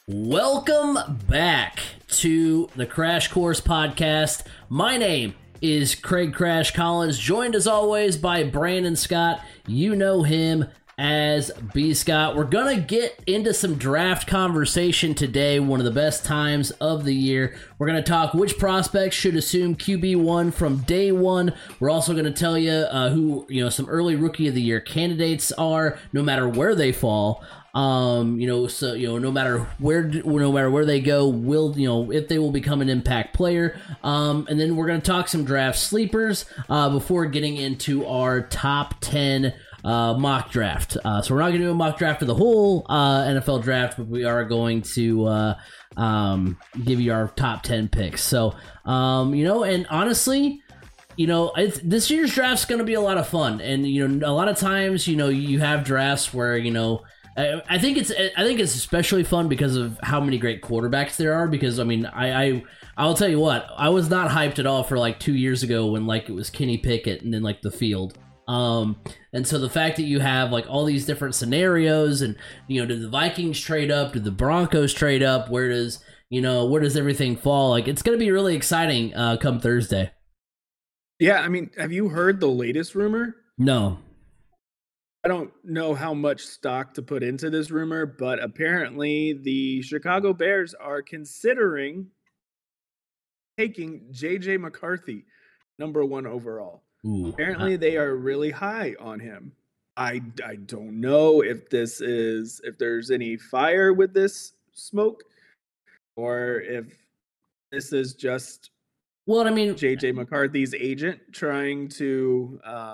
Welcome back to the Crash Course Podcast. My name is Craig Crash Collins, joined as always by Brandon Scott. You know him as B. Scott. We're going to get into some draft conversation today, one of the best times of the year. We're going to talk which prospects should assume QB1 from day one. We're also going to tell you who some early Rookie of the Year candidates are, no matter where they fall. No matter where they go, if they will become an impact player. And then we're going to talk some draft sleepers before getting into our top 10 mock draft. So we're not going to do a mock draft of the whole NFL draft, but we are going to give you our top 10 picks. So, and honestly, this year's draft's going to be a lot of fun. And, a lot of times, you have drafts where, I think it's especially fun because of how many great quarterbacks there are. Because I'll tell you what, I was not hyped at all for like 2 years ago when like it was Kenny Pickett and then like the field. And so the fact that you have like all these different scenarios and do the Vikings trade up, do the Broncos trade up, where does everything fall? Like it's gonna be really exciting come Thursday. Yeah, have you heard the latest rumor? No. I don't know how much stock to put into this rumor, but apparently the Chicago Bears are considering taking J.J. McCarthy, number 1 overall. Ooh. Apparently they are really high on him. I don't know if there's any fire with this smoke or if this is just J.J. McCarthy's agent trying to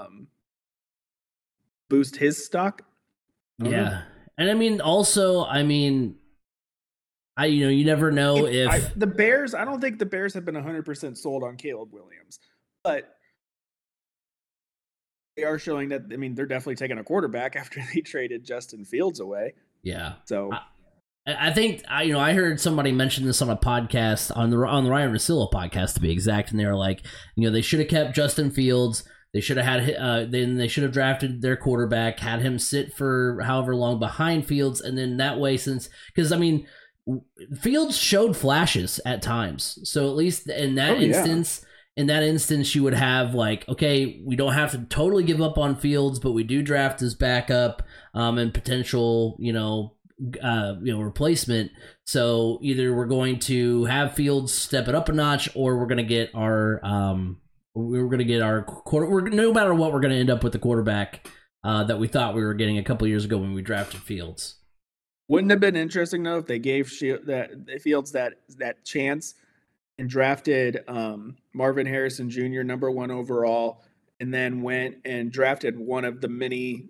boost his stock. Yeah. And you never know if the Bears, I don't think the Bears have been 100% sold on Caleb Williams, but they are showing that, they're definitely taking a quarterback after they traded Justin Fields away. Yeah. So I think, I heard somebody mention this on a podcast, on the Ryan Russillo podcast to be exact, and they were like, they should have kept Justin Fields. They should have had then they should have drafted their quarterback, had him sit for however long behind Fields, and then that way, because Fields showed flashes at times, so at least in that instance, you would have like, okay, we don't have to totally give up on Fields, but we do draft his backup and potential, replacement. So either we're going to have Fields step it up a notch, or we're going to get our no matter what, we're going to end up with the quarterback that we thought we were getting a couple years ago when we drafted Fields. Wouldn't it have been interesting though if they gave Fields that chance and drafted Marvin Harrison Jr. number 1 overall, and then went and drafted one of the many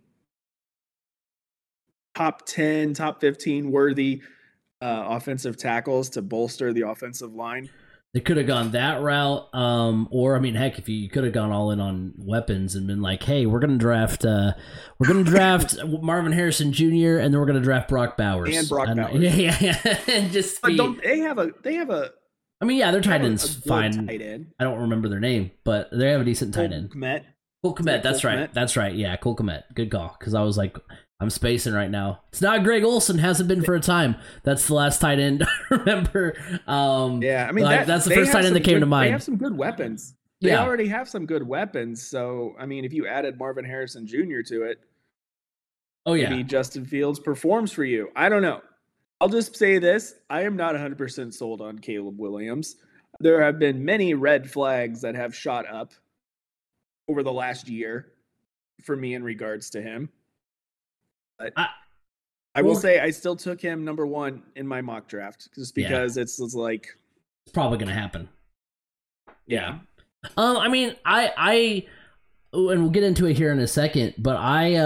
top 10, top 15 worthy offensive tackles to bolster the offensive line? They could have gone that route, or heck, if you could have gone all in on weapons and been like, "Hey, we're going to draft Marvin Harrison Jr. and then we're going to draft Brock Bowers and Brock Bowers." Yeah, and just don't they have a? Their tight end's fine. Tight end. I don't remember their name, but they have a decent tight end. Cole Kmet. That's right. That's right. Yeah, Cole Kmet. Good call. Because I was like, I'm spacing right now. It's not Greg Olsen. Hasn't been for a time. That's the last tight end I remember. That's the first tight end that came to mind. They have some good weapons. They already have some good weapons. So, if you added Marvin Harrison Jr. to it, maybe Justin Fields performs for you. I don't know. I'll just say this. I am not 100% sold on Caleb Williams. There have been many red flags that have shot up over the last year for me in regards to him. But I will say I still took him number 1 in my mock draft just because it's like it's probably going to happen. Yeah. And we'll get into it here in a second, but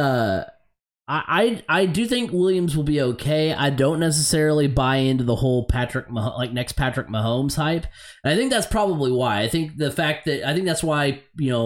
I do think Williams will be okay. I don't necessarily buy into the whole next Patrick Mahomes hype. And I think that's probably why. I think that's why,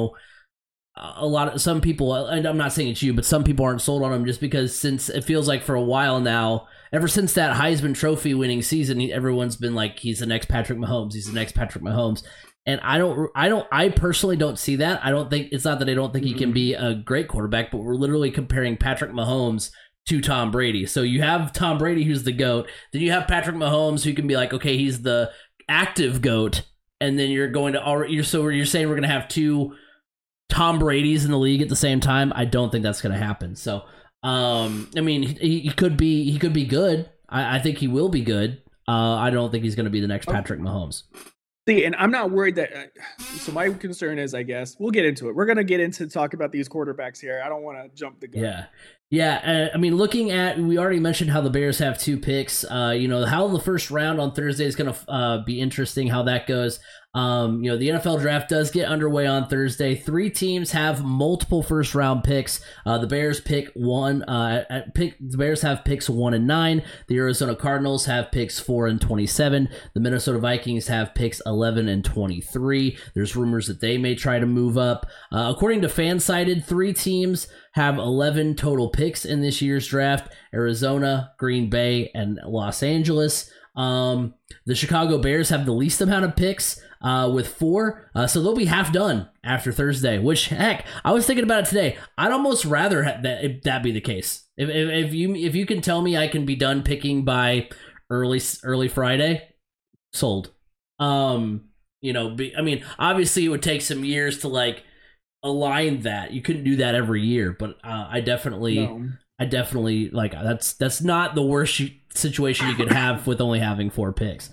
some people, and I'm not saying it's you, but some people aren't sold on him just because since it feels like for a while now, ever since that Heisman Trophy winning season, everyone's been like, he's the next Patrick Mahomes. He's the next Patrick Mahomes. And I personally don't see that. I don't think, it's not that I don't think he can be a great quarterback, but we're literally comparing Patrick Mahomes to Tom Brady. So you have Tom Brady, who's the GOAT. Then you have Patrick Mahomes, who can be like, okay, he's the active GOAT. And then you're going to you're saying we're going to have two Tom Brady's in the league at the same time. I don't think that's going to happen. So, I mean, he could be good. I think he will be good. I don't think he's going to be the next Patrick Mahomes. See, and I'm not worried that. So my concern is, I guess we'll get into it. We're going to get into talk about these quarterbacks here. I don't want to jump the gun. Yeah. I mean, looking at, we already mentioned how the Bears have 2 picks. How the first round on Thursday is going to be interesting. How that goes. The NFL draft does get underway on Thursday. 3 teams have multiple first round picks. The Bears pick one. The Bears have picks 1 and 9. The Arizona Cardinals have picks 4 and 27. The Minnesota Vikings have picks 11 and 23. There's rumors that they may try to move up. According to Fansided, 3 teams have 11 total picks in this year's draft: Arizona, Green Bay, and Los Angeles. The Chicago Bears have the least amount of picks with 4, so they'll be half done after Thursday, which, heck, I was thinking about it today. I'd almost rather that be the case. If you can tell me I can be done picking by early Friday, sold. I mean, obviously it would take some years to like align that. You couldn't do that every year, but I definitely like that's not the worst situation you could have with only having 4 picks.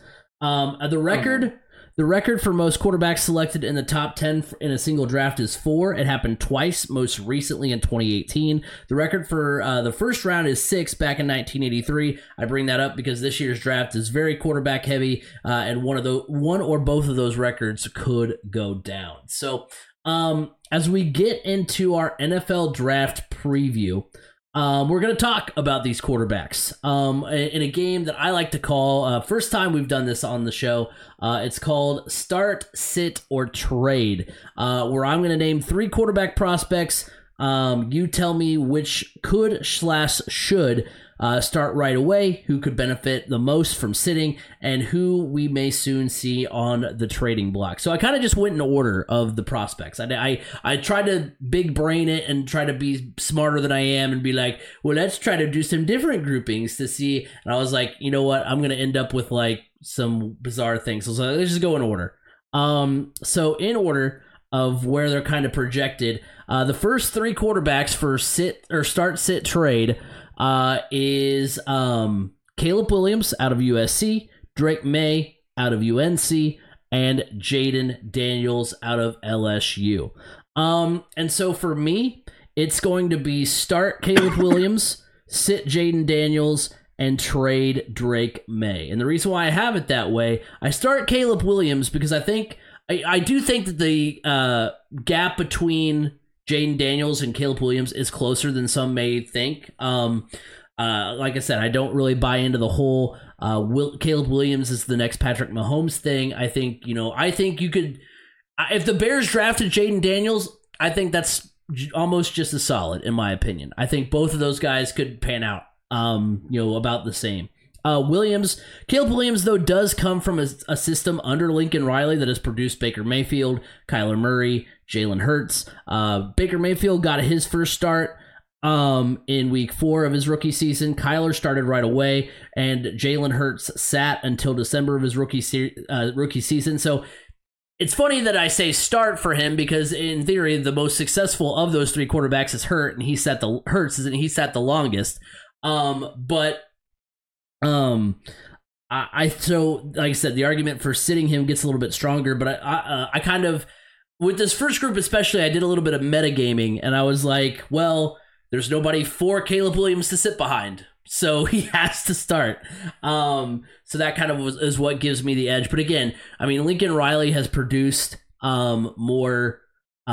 The record for most quarterbacks selected in the top 10 in a single draft is 4. It happened twice, most recently in 2018. The record for the first round is 6 back in 1983. I bring that up because this year's draft is very quarterback heavy, and one or both of those records could go down. So, as we get into our NFL draft preview, we're going to talk about these quarterbacks in a game that I like to call, first time we've done this on the show, it's called Start, Sit, or Trade, where I'm going to name 3 quarterback prospects. You tell me which could/should start right away, who could benefit the most from sitting, and who we may soon see on the trading block. So I kind of just went in order of the prospects. I tried to big brain it and try to be smarter than I am and be like, well, let's try to do some different groupings to see. And I was like, you know what? I'm going to end up with like some bizarre things. So let's just go in order. So in order of where they're kind of projected, the first 3 quarterbacks for start, sit, trade is Caleb Williams out of USC, Drake May out of UNC, and Jaden Daniels out of LSU. And so for me, it's going to be start Caleb Williams, sit Jaden Daniels, and trade Drake May. And the reason why I have it that way, I start Caleb Williams because I do think that the gap between Jaden Daniels and Caleb Williams is closer than some may think. Like I said, I don't really buy into the whole Caleb Williams is the next Patrick Mahomes thing. I think you could, if the Bears drafted Jaden Daniels, I think that's almost just as solid in my opinion. I think both of those guys could pan out, about the same. Caleb Williams, though, does come from a system under Lincoln Riley that has produced Baker Mayfield, Kyler Murray, Jalen Hurts. Baker Mayfield got his first start in week 4 of his rookie season. Kyler started right away, and Jalen Hurts sat until December of his rookie season. So it's funny that I say start for him because in theory, the most successful of those 3 quarterbacks is Hurts, and he sat the longest. So like I said, the argument for sitting him gets a little bit stronger, but I kind of, with this first group especially, I did a little bit of metagaming, and I was like, well, there's nobody for Caleb Williams to sit behind, so he has to start. So that kind of is what gives me the edge. But again, I mean, Lincoln Riley has produced more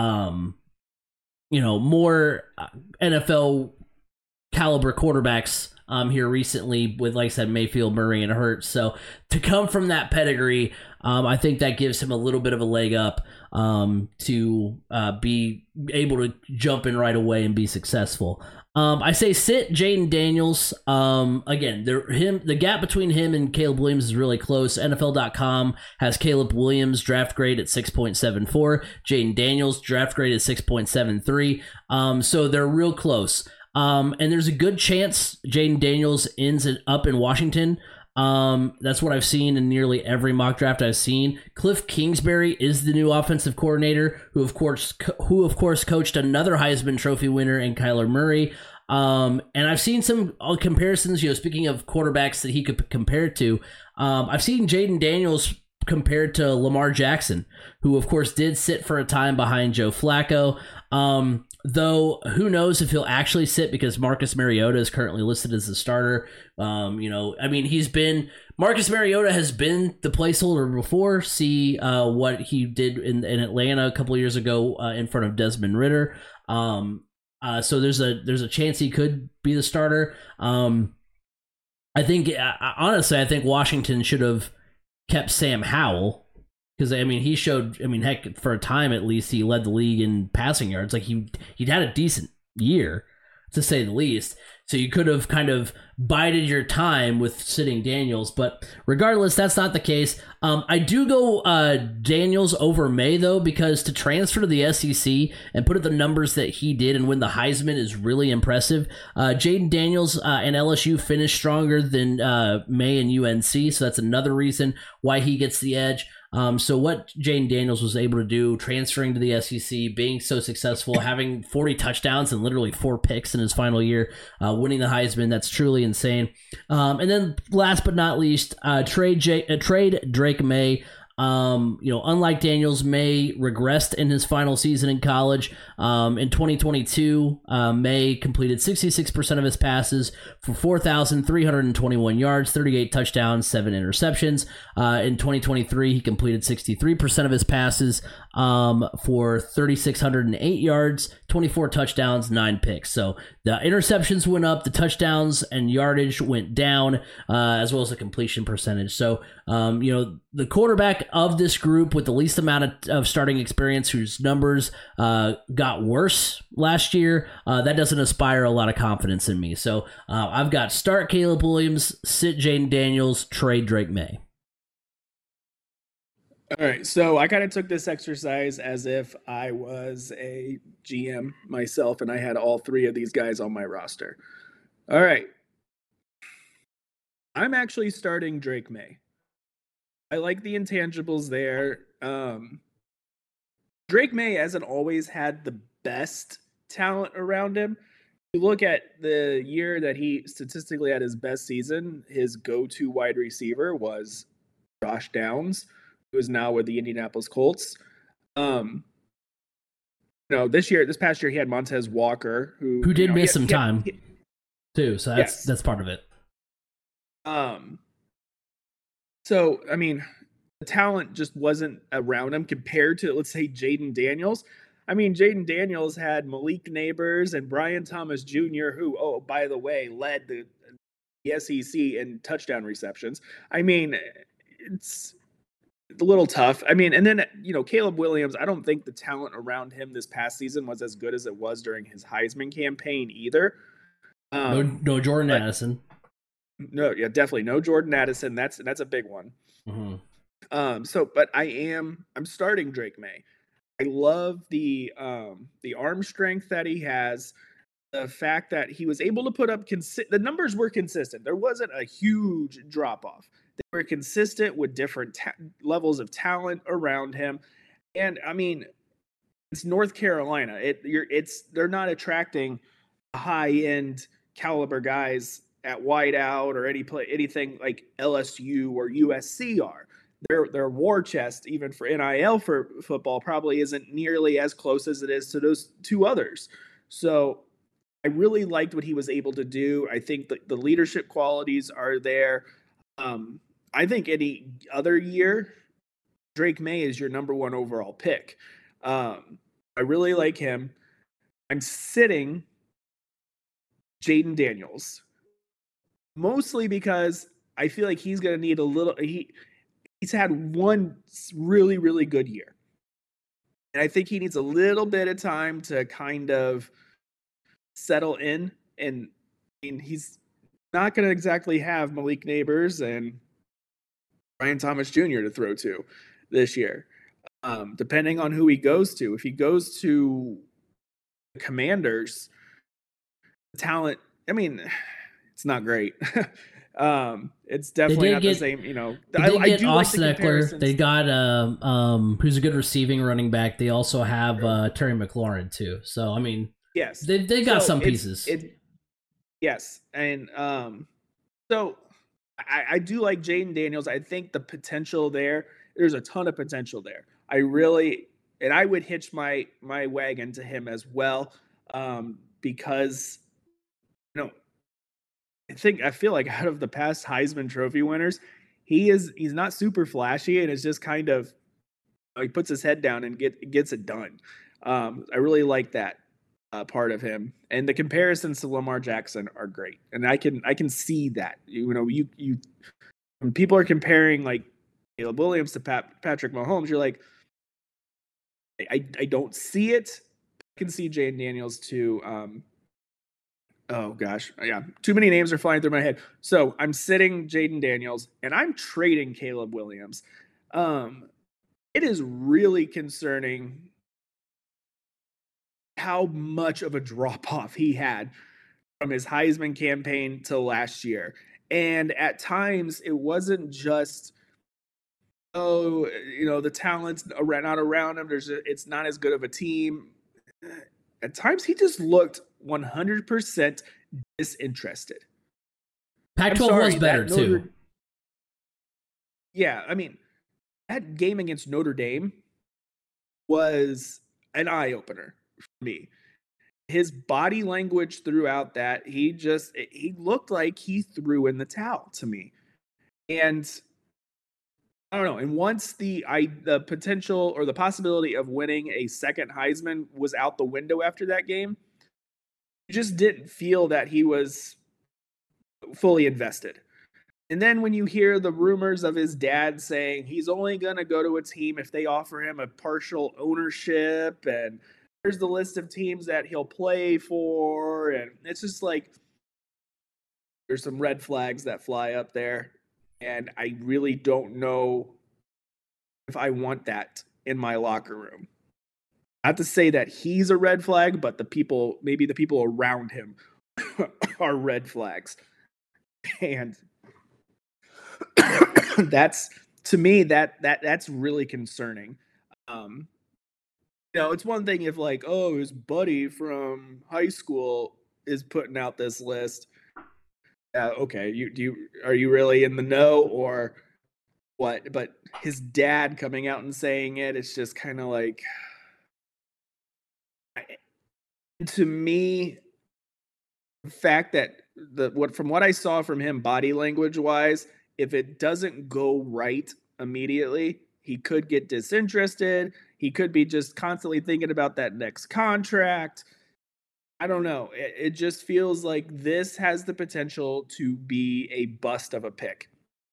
NFL caliber quarterbacks here recently with, like I said, Mayfield, Murray, and Hurts. So to come from that pedigree, I think that gives him a little bit of a leg up to be able to jump in right away and be successful. I say sit Jaden Daniels. Again, the gap between him and Caleb Williams is really close. NFL.com has Caleb Williams draft grade at 6.74. Jaden Daniels draft grade at 6.73. So they're real close. And there's a good chance Jayden Daniels ends up in Washington. That's what I've seen in nearly every mock draft I've seen. Cliff Kingsbury is the new offensive coordinator, who of course coached another Heisman Trophy winner in Kyler Murray. And I've seen some comparisons. Speaking of quarterbacks that he could compare to, I've seen Jayden Daniels compared to Lamar Jackson, who of course did sit for a time behind Joe Flacco. Though who knows if he'll actually sit, because Marcus Mariota is currently listed as the starter. Marcus Mariota has been the placeholder before. See what he did in Atlanta a couple years ago in front of Desmond Ridder. So there's a chance he could be the starter. I think Washington should have kept Sam Howell, because he showed, heck, for a time at least, he led the league in passing yards. Like he'd had a decent year, to say the least. So you could have kind of bided your time with sitting Daniels, but regardless, that's not the case. I do go Daniels over May, though, because to transfer to the SEC and put up the numbers that he did and win the Heisman is really impressive. Jayden Daniels and LSU finished stronger than May and UNC, so that's another reason why he gets the edge. So what Jayden Daniels was able to do, transferring to the SEC, being so successful, having 40 touchdowns and literally 4 picks in his final year, winning the Heisman, that's truly insane. And then last but not least, trade Drake May. Unlike Daniels, May regressed in his final season in college. In 2022, May completed 66% of his passes for 4,321 yards, 38 touchdowns, 7 interceptions. In 2023, he completed 63% of his passes for 3,608 yards, 24 touchdowns, 9 picks. So the interceptions went up, the touchdowns and yardage went down, as well as the completion percentage. So, the quarterback of this group with the least amount of starting experience, whose numbers got worse last year, that doesn't inspire a lot of confidence in me. So I've got start Caleb Williams, sit Jayden Daniels, trade Drake May. All right, so I kind of took this exercise as if I was a GM myself and I had all 3 of these guys on my roster. All right. I'm actually starting Drake May. I like the intangibles there. Drake May hasn't always had the best talent around him. If you look at the year that he statistically had his best season, his go-to wide receiver was Josh Downs, who is now with the Indianapolis Colts. This past year, he had Montez Walker, who did miss some time too. So that's part of it. So, the talent just wasn't around him compared to, let's say, Jayden Daniels. Jayden Daniels had Malik Nabers and Brian Thomas Jr., who, oh, by the way, led the SEC in touchdown receptions. It's a little tough. And then, Caleb Williams, I don't think the talent around him this past season was as good as it was during his Heisman campaign either. No Jordan Addison. No, yeah, definitely no Jordan Addison. That's a big one. Mm-hmm. But I'm starting Drake May. I love the arm strength that he has. The fact that he was able to put up the numbers were consistent. There wasn't a huge drop off. They were consistent with different levels of talent around him. And it's North Carolina. They're not attracting high end caliber guys at wideout or anything like LSU or USC are. Their war chest, even for NIL for football, probably isn't nearly as close as it is to those 2 others. So I really liked what he was able to do. I think the leadership qualities are there. I think any other year, Drake May is your number 1 overall pick. I really like him. I'm sitting Jayden Daniels, mostly because I feel like he's going to need a little. He's had one really, really good year, and I think he needs a little bit of time to kind of settle in. And he's not going to exactly have Malik Nabers and Brian Thomas Jr. to throw to this year, depending on who he goes to. If he goes to the Commanders, talent, I mean, it's not great. It's definitely not the same, They get Austin Eckler. They got who's a good receiving running back. They also have Terry McLaurin too. So I mean, yes, they got some pieces. Yes, and so I do like Jayden Daniels. I think the potential there's a ton of potential there. I would hitch my wagon to him as well, because I feel like out of the past Heisman Trophy winners, he's not super flashy, and it's just kind of he puts his head down and gets it done. I really like that part of him, and the comparisons to Lamar Jackson are great, and I can see that. You when people are comparing like Caleb Williams to Patrick Mahomes, you're like, I don't see it. I can see Jayden Daniels too. Oh gosh, yeah, too many names are flying through my head. So I'm sitting Jayden Daniels, and I'm trading Caleb Williams. It is really concerning how much of a drop-off he had from his Heisman campaign to last year. And at times, it wasn't just, the talent's not around him. It's not as good of a team. At times, he just looked 100% disinterested. Pac-12 was better, too. Yeah, I mean, that game against Notre Dame was an eye-opener for me. His body language throughout that, he looked like he threw in the towel to me. And I don't know. And once the potential or the possibility of winning a second Heisman was out the window after that game, you just didn't feel that he was fully invested. And then when you hear the rumors of his dad saying he's only going to go to a team if they offer him a partial ownership, and here's the list of teams that he'll play for, and it's just like there's some red flags that fly up there. And I really don't know if I want that in my locker room. Not to say that he's a red flag, but maybe the people around him are red flags. And that's, to me, that's really concerning. It's one thing if like, his buddy from high school is putting out this list. Okay, are you really in the know or what? But his dad coming out and saying it's just kind of like, to me, the fact that from what I saw from him body language wise, if it doesn't go right immediately, he could get disinterested. He could be just constantly thinking about that next contract. I don't know. It just feels like this has the potential to be a bust of a pick.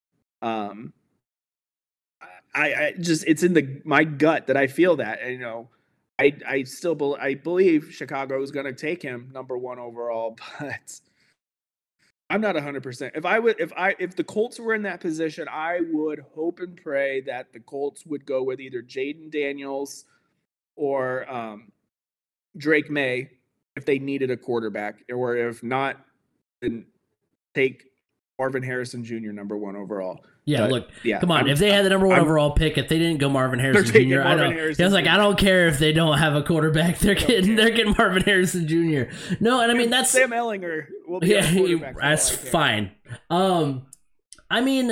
It's in my gut that I feel that, and, I believe Chicago is going to take him number 1 overall, but I'm not 100%. If the Colts were in that position, I would hope and pray that the Colts would go with either Jayden Daniels or Drake May if they needed a quarterback, or if not, then take Marvin Harrison Jr. number 1 overall. Yeah, come on. If they had the number 1 overall pick, if they didn't go Marvin Harrison Jr., I don't care if they don't have a quarterback. They're getting Marvin Harrison Jr. No, and I mean that's Sam Ehlinger will be a quarterback. That's fine. I mean,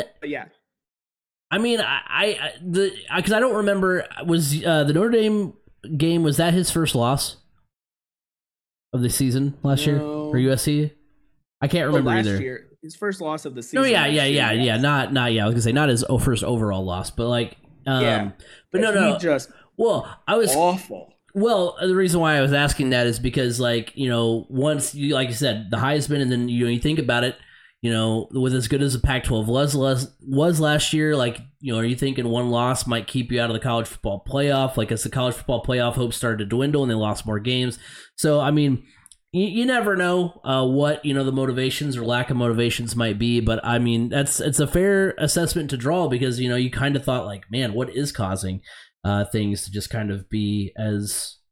because I don't remember, was the Notre Dame game, was that his first loss of the season last year for USC? I can't remember either. Year, his first loss of the season. No, yeah. Not. I was gonna say not his first overall loss, but like, but no. I was awful. Well, the reason why I was asking that is because, like, once you, like you said, the Heisman, and then you think about it, with as good as the Pac-12 was last year, like, are you thinking one loss might keep you out of the college football playoff? Like, as the college football playoff hopes started to dwindle and they lost more games. So, I mean, you never know what, the motivations or lack of motivations might be. But, I mean, it's a fair assessment to draw because, you kind of thought, like, man, what is causing things to just kind of be as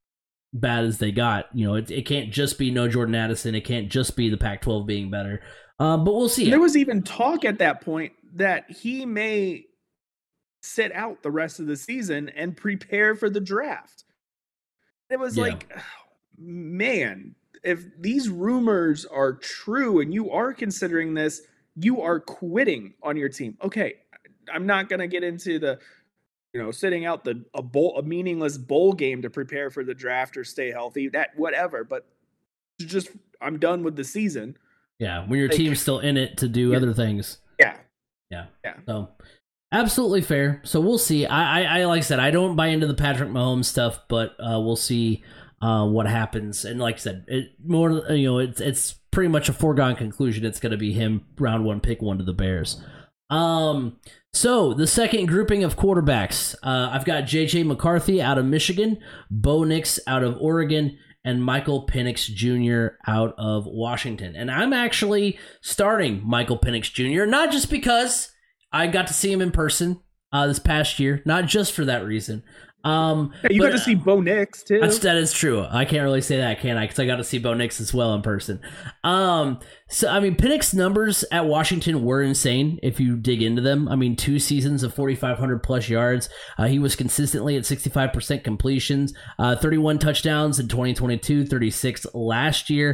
bad as they got. It can't just be no Jordan Addison. It can't just be the Pac-12 being better. But we'll see. There was even talk at that point that he may sit out the rest of the season and prepare for the draft. It was like, man, if these rumors are true and you are considering this, you are quitting on your team. Okay, I'm not going to get into the, sitting out a meaningless bowl game to prepare for the draft or stay healthy, that whatever, but just I'm done with the season. Yeah, when your team's still in it to do other things. Yeah. So absolutely fair. So we'll see. I like I said, I don't buy into the Patrick Mahomes stuff, but we'll see what happens. And like I said, it's pretty much a foregone conclusion. It's going to be him round 1, pick 1 to the Bears. So the second grouping of quarterbacks, I've got J.J. McCarthy out of Michigan, Bo Nix out of Oregon, and Michael Penix Jr. out of Washington. And I'm actually starting Michael Penix Jr., not just because I got to see him in person this past year, not just for that reason. You got to see Bo Nix too. That is true. I can't really say that, can I? Because I got to see Bo Nix as well in person. So I mean, Penix's numbers at Washington were insane if you dig into them. I mean, 2 seasons of 4,500 plus yards. He was consistently at 65% completions, 31 touchdowns in 2022, 36 last year.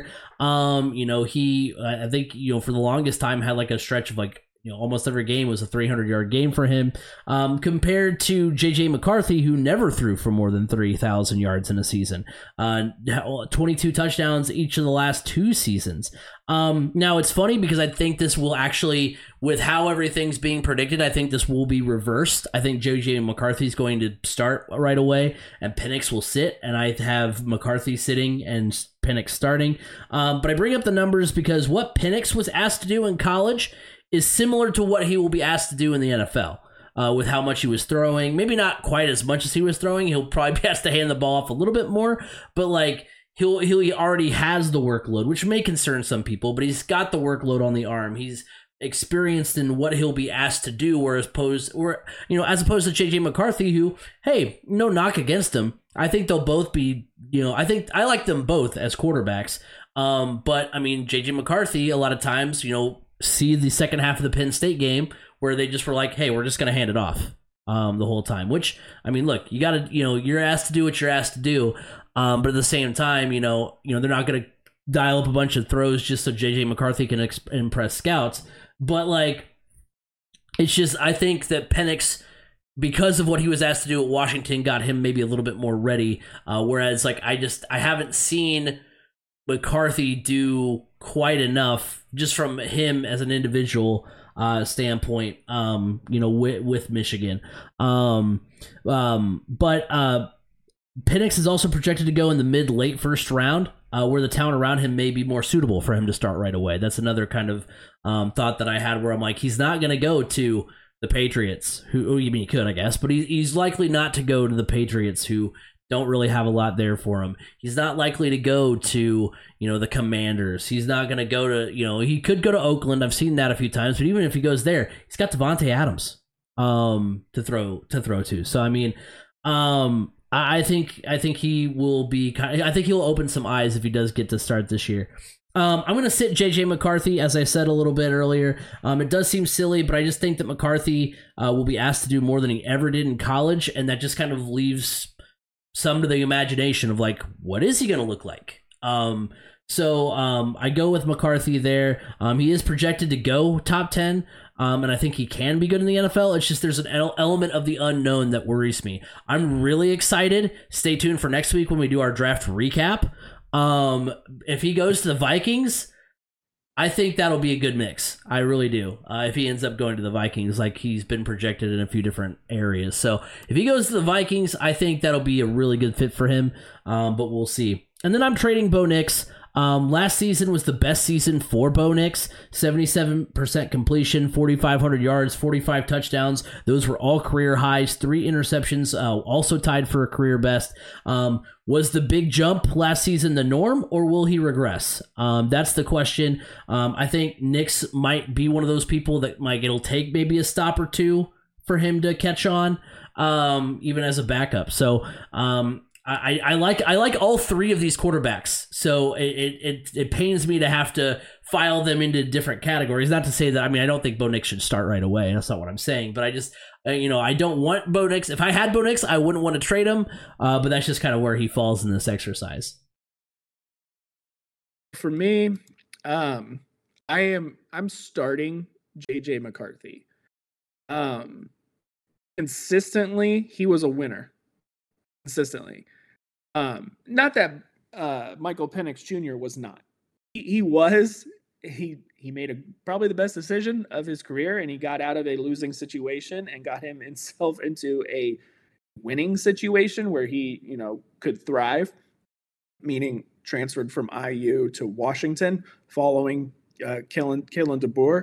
I think for the longest time had like a stretch of like, almost every game was a 300-yard game for him, compared to J.J. McCarthy, who never threw for more than 3,000 yards in a season. 22 touchdowns each of the last 2 seasons. Now, it's funny because I think this will actually, with how everything's being predicted, I think this will be reversed. I think J.J. McCarthy's going to start right away, and Penix will sit, and I have McCarthy sitting and Penix starting. But I bring up the numbers because what Penix was asked to do in college is similar to what he will be asked to do in the NFL, with how much he was throwing. Maybe not quite as much as he was throwing. He'll probably be asked to hand the ball off a little bit more, but like he already has the workload, which may concern some people, but he's got the workload on the arm. He's experienced in what he'll be asked to do, as opposed to J.J. McCarthy, who, hey, no knock against him. I think they'll both be, I think I like them both as quarterbacks. But I mean, J.J. McCarthy, a lot of times, see the second half of the Penn State game where they just were like, hey, we're just going to hand it off the whole time, which, I mean, look, you got to, you're asked to do what you're asked to do. But at the same time, they're not going to dial up a bunch of throws just so J.J. McCarthy can impress scouts. But like, it's just, I think that Penix, because of what he was asked to do at Washington, got him maybe a little bit more ready. Whereas like, I haven't seen McCarthy do quite enough just from him as an individual standpoint, with Michigan. But Penix is also projected to go in the mid-late first round, where the talent around him may be more suitable for him to start right away. That's another kind of thought that I had where I'm like, he's not going to go to the Patriots, who you mean he could, I guess, but he's likely not to go to the Patriots, who don't really have a lot there for him. He's not likely to go to, the Commanders. He's not going to go to, he could go to Oakland. I've seen that a few times, but even if he goes there, he's got Devontae Adams to throw to. So, I mean, I think he will be, I think he'll open some eyes if he does get to start this year. I'm going to sit J.J. McCarthy, as I said a little bit earlier. It does seem silly, but I just think that McCarthy will be asked to do more than he ever did in college, and that just kind of leaves some to the imagination of like, what is he going to look like? So I go with McCarthy there. He is projected to go top 10, and I think he can be good in the NFL. It's just there's an element of the unknown that worries me. I'm really excited. Stay tuned for next week when we do our draft recap. If he goes to the Vikings, I think that'll be a good mix. I really do. If he ends up going to the Vikings, like he's been projected in a few different areas. So if he goes to the Vikings, I think that'll be a really good fit for him. But we'll see. And then I'm trading Bo Nix. Last season was the best season for Bo Nix. 77% completion, 4,500 yards, 45 touchdowns. Those were all career highs. 3 interceptions, also tied for a career best. Was the big jump last season the norm, or will he regress? That's the question. I think Nix might be one of those people that it'll take maybe a stop or two for him to catch on, even as a backup. So I like all three of these quarterbacks, so it pains me to have to file them into different categories. Not to say that, I mean, I don't think Bo Nix should start right away. That's not what I'm saying, but I just I don't want Bo Nix. If I had Bo Nix, I wouldn't want to trade him, but that's just kind of where he falls in this exercise. For me, I'm starting JJ McCarthy. Consistently, he was a winner. Consistently. Not that Michael Penix Jr. was not. He made probably the best decision of his career, and he got out of a losing situation and got himself into a winning situation where he, could thrive, meaning transferred from IU to Washington following Kalen DeBoer.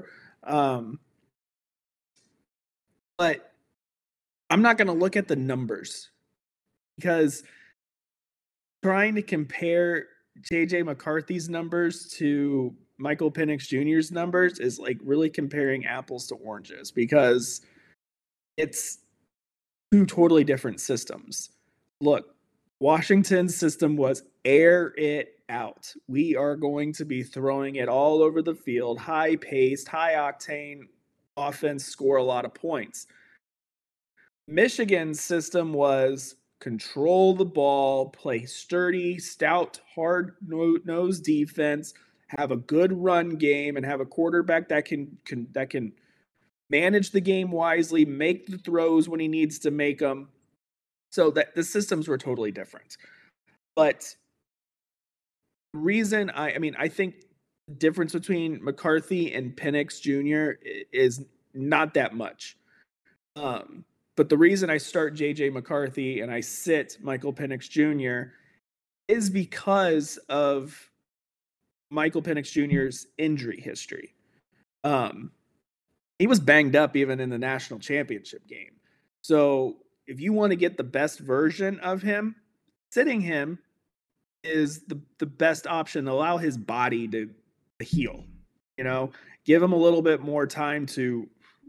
But I'm not going to look at the numbers, because trying to compare JJ McCarthy's numbers to Michael Penix Jr.'s numbers is like really comparing apples to oranges, because it's two totally different systems. Look, Washington's system was air it out. We are going to be throwing it all over the field, high-paced, high-octane offense, score a lot of points. Michigan's system was control the ball, play sturdy, stout, hard-nosed defense, have a good run game, and have a quarterback that can manage the game wisely, make the throws when he needs to make them. So that the systems were totally different. But the reason I think the difference between McCarthy and Penix Jr. is not that much. But the reason I start JJ McCarthy and I sit Michael Penix Jr. is because of Michael Penix Jr.'s injury history. He was banged up even in the national championship game. So if you want to get the best version of him, sitting him is the best option. Allow his body to heal. Give him a little bit more time to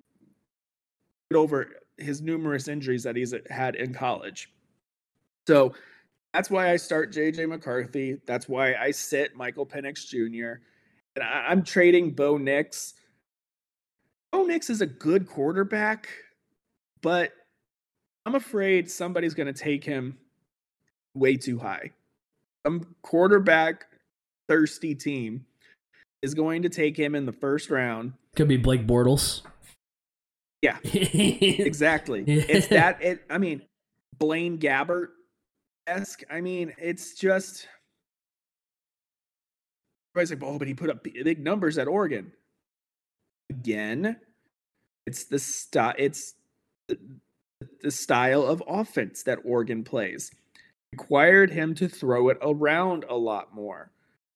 get over his numerous injuries that he's had in college. So that's why I start JJ McCarthy. That's why I sit Michael Penix Jr. And I'm trading Bo Nix. Bo Nix is a good quarterback, but I'm afraid somebody's going to take him way too high. Some quarterback thirsty team is going to take him in the first round. Could be Blake Bortles. Yeah, exactly. It's that. Blaine Gabbert-esque. It's just. Everybody's like, but he put up big numbers at Oregon. Again, it's the style of offense that Oregon plays. Required him to throw it around a lot more.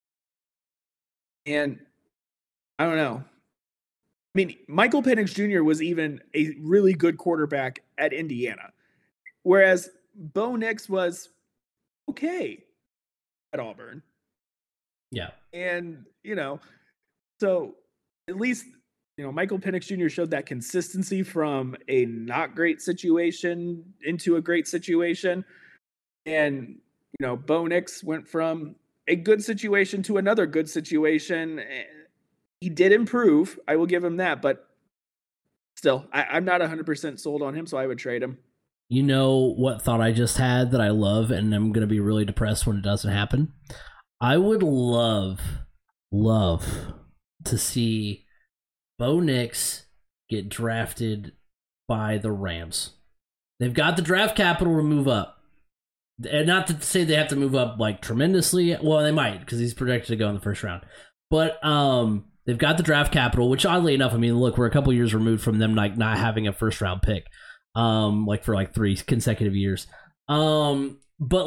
And I don't know. Michael Penix Jr. was even a really good quarterback at Indiana, whereas Bo Nix was okay at Auburn. Yeah. And, so at least, Michael Penix Jr. showed that consistency from a not great situation into a great situation. And, Bo Nix went from a good situation to another good situation. He did improve. I will give him that. But still, I'm not 100% sold on him, so I would trade him. You know what thought I just had that I love, and I'm going to be really depressed when it doesn't happen? I would love to see Bo Nix get drafted by the Rams. They've got the draft capital to move up. And not to say they have to move up like tremendously. Well, they might, because he's projected to go in the first round. But they've got the draft capital, which oddly enough, look, we're a couple years removed from them like not having a first round pick, for 3 consecutive years. But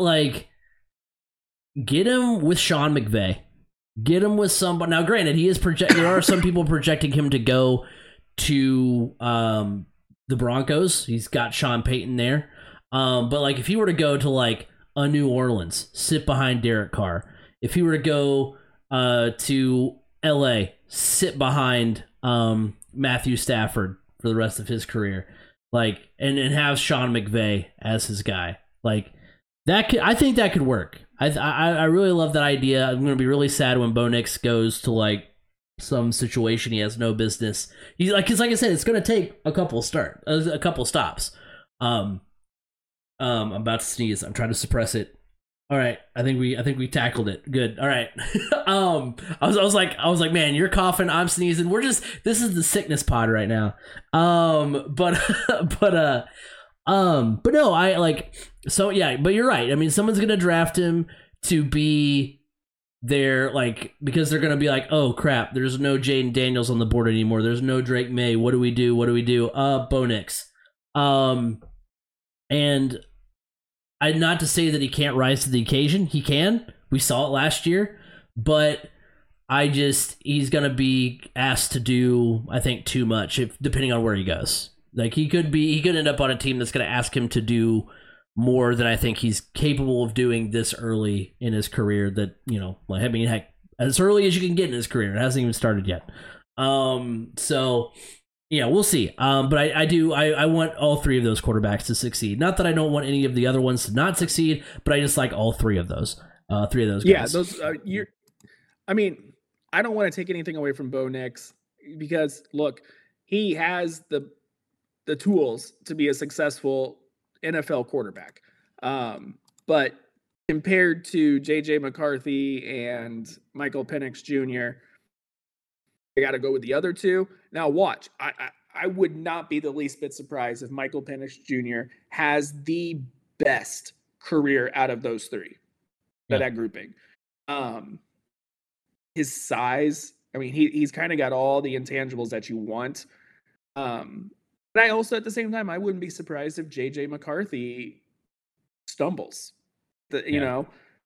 get him with Sean McVay. Get him with somebody. Now, granted, he is there are some people projecting him to go to the Broncos. He's got Sean Payton there. But if he were to go to a New Orleans, sit behind Derek Carr. If he were to go to LA, sit behind Matthew Stafford for the rest of his career, and have Sean McVay as his guy. I think that could work. I really love that idea. I'm going to be really sad when Bo Nix goes to like some situation he has no business. He's like, because like I said, it's going to take a couple stops. I'm about to sneeze. I'm trying to suppress it. All right, I think we tackled it. Good. All right. I was like, man, you're coughing, I'm sneezing. This is the sickness pod right now. But no, I like, so yeah, but you're right. I mean, someone's gonna draft him to be there, like, because they're gonna be like, oh crap, there's no Jaden Daniels on the board anymore. There's no Drake May. What do we do? Bo Nix. And not to say that he can't rise to the occasion. He can. We saw it last year, but he's gonna be asked to do, I think, too much depending on where he goes. Like he could end up on a team that's gonna ask him to do more than I think he's capable of doing this early in his career. That, you know, I mean, heck, as early as you can get in his career. It hasn't even started yet. So yeah, we'll see. But I want all three of those quarterbacks to succeed. Not that I don't want any of the other ones to not succeed, but I just like all three of those. Guys. Yeah, those. I mean, I don't want to take anything away from Bo Nix because look, he has the tools to be a successful NFL quarterback. But compared to JJ McCarthy and Michael Penix Jr., I got to go with the other two. Now, watch. I would not be the least bit surprised if Michael Penix Jr. has the best career out of those three, that grouping. His size, I mean, he's kind of got all the intangibles that you want. But I also, at the same time, I wouldn't be surprised if JJ McCarthy stumbles. You know?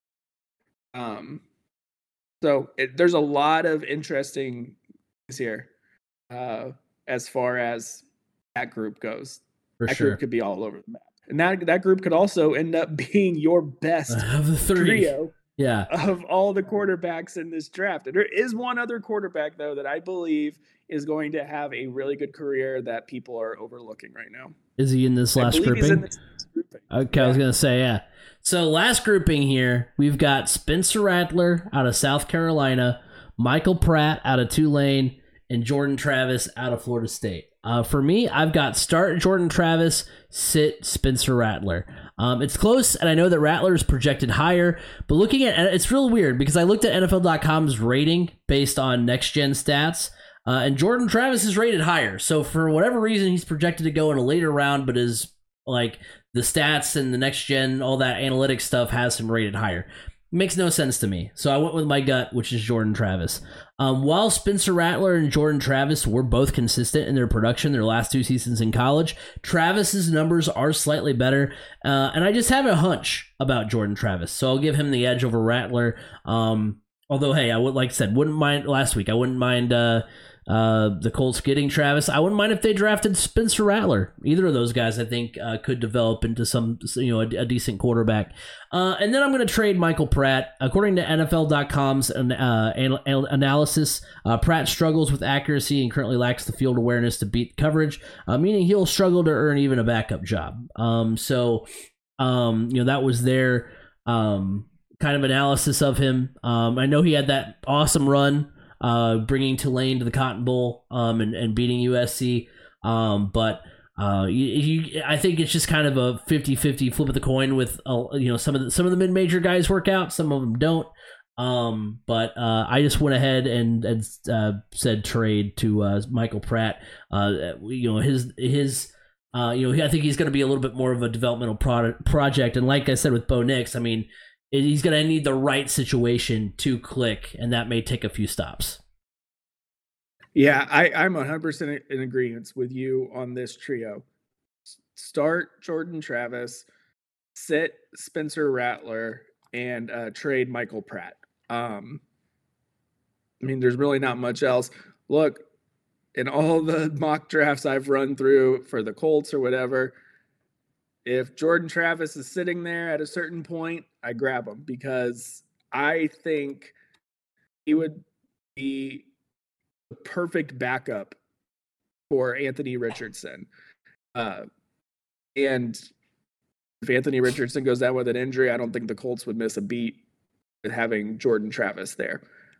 So there's a lot of interesting here as far as that group goes. Group could be all over the map, and that group could also end up being your best of the trio of all the quarterbacks in this draft. And there is one other quarterback though that I believe is going to have a really good career that people are overlooking right now. Is he in this last grouping? He's in this grouping. Okay, I was gonna say, yeah. So last grouping here, we've got Spencer Rattler out of South Carolina, Michael Pratt out of Tulane, and Jordan Travis out of Florida State. For me, I've got start Jordan Travis, sit Spencer Rattler. It's close, and I know that Rattler is projected higher, but looking at it's real weird because I looked at NFL.com's rating based on next-gen stats, and Jordan Travis is rated higher. So for whatever reason, he's projected to go in a later round, but is like the stats and the next-gen, all that analytics stuff has him rated higher. Makes no sense to me. So I went with my gut, which is Jordan Travis. While Spencer Rattler and Jordan Travis were both consistent in their production their last two seasons in college, Travis's numbers are slightly better. And I just have a hunch about Jordan Travis. So I'll give him the edge over Rattler. Although, hey, I would, like I said, wouldn't mind last week. I wouldn't mind the Colts getting Travis. I wouldn't mind if they drafted Spencer Rattler. Either of those guys, I think, could develop into some, a decent quarterback. And then I'm going to trade Michael Pratt. According to NFL.com's analysis, Pratt struggles with accuracy and currently lacks the field awareness to beat coverage, meaning he'll struggle to earn even a backup job. That was their kind of analysis of him. I know he had that awesome run bringing Tulane to the Cotton Bowl and beating USC. But I think it's just kind of a 50-50 flip of the coin with some of the mid-major guys work out, some of them don't. But I just went ahead and said trade to Michael Pratt. I think he's going to be a little bit more of a developmental project. And like I said with Bo Nix, I mean, he's going to need the right situation to click, and that may take a few stops. Yeah, I'm 100% in agreement with you on this trio. Start Jordan Travis, sit Spencer Rattler, and trade Michael Pratt. I mean, there's really not much else. Look, in all the mock drafts I've run through for the Colts or whatever, if Jordan Travis is sitting there at a certain point, I grab him because I think he would be the perfect backup for Anthony Richardson. And if Anthony Richardson goes down with an injury, I don't think the Colts would miss a beat with having Jordan Travis there.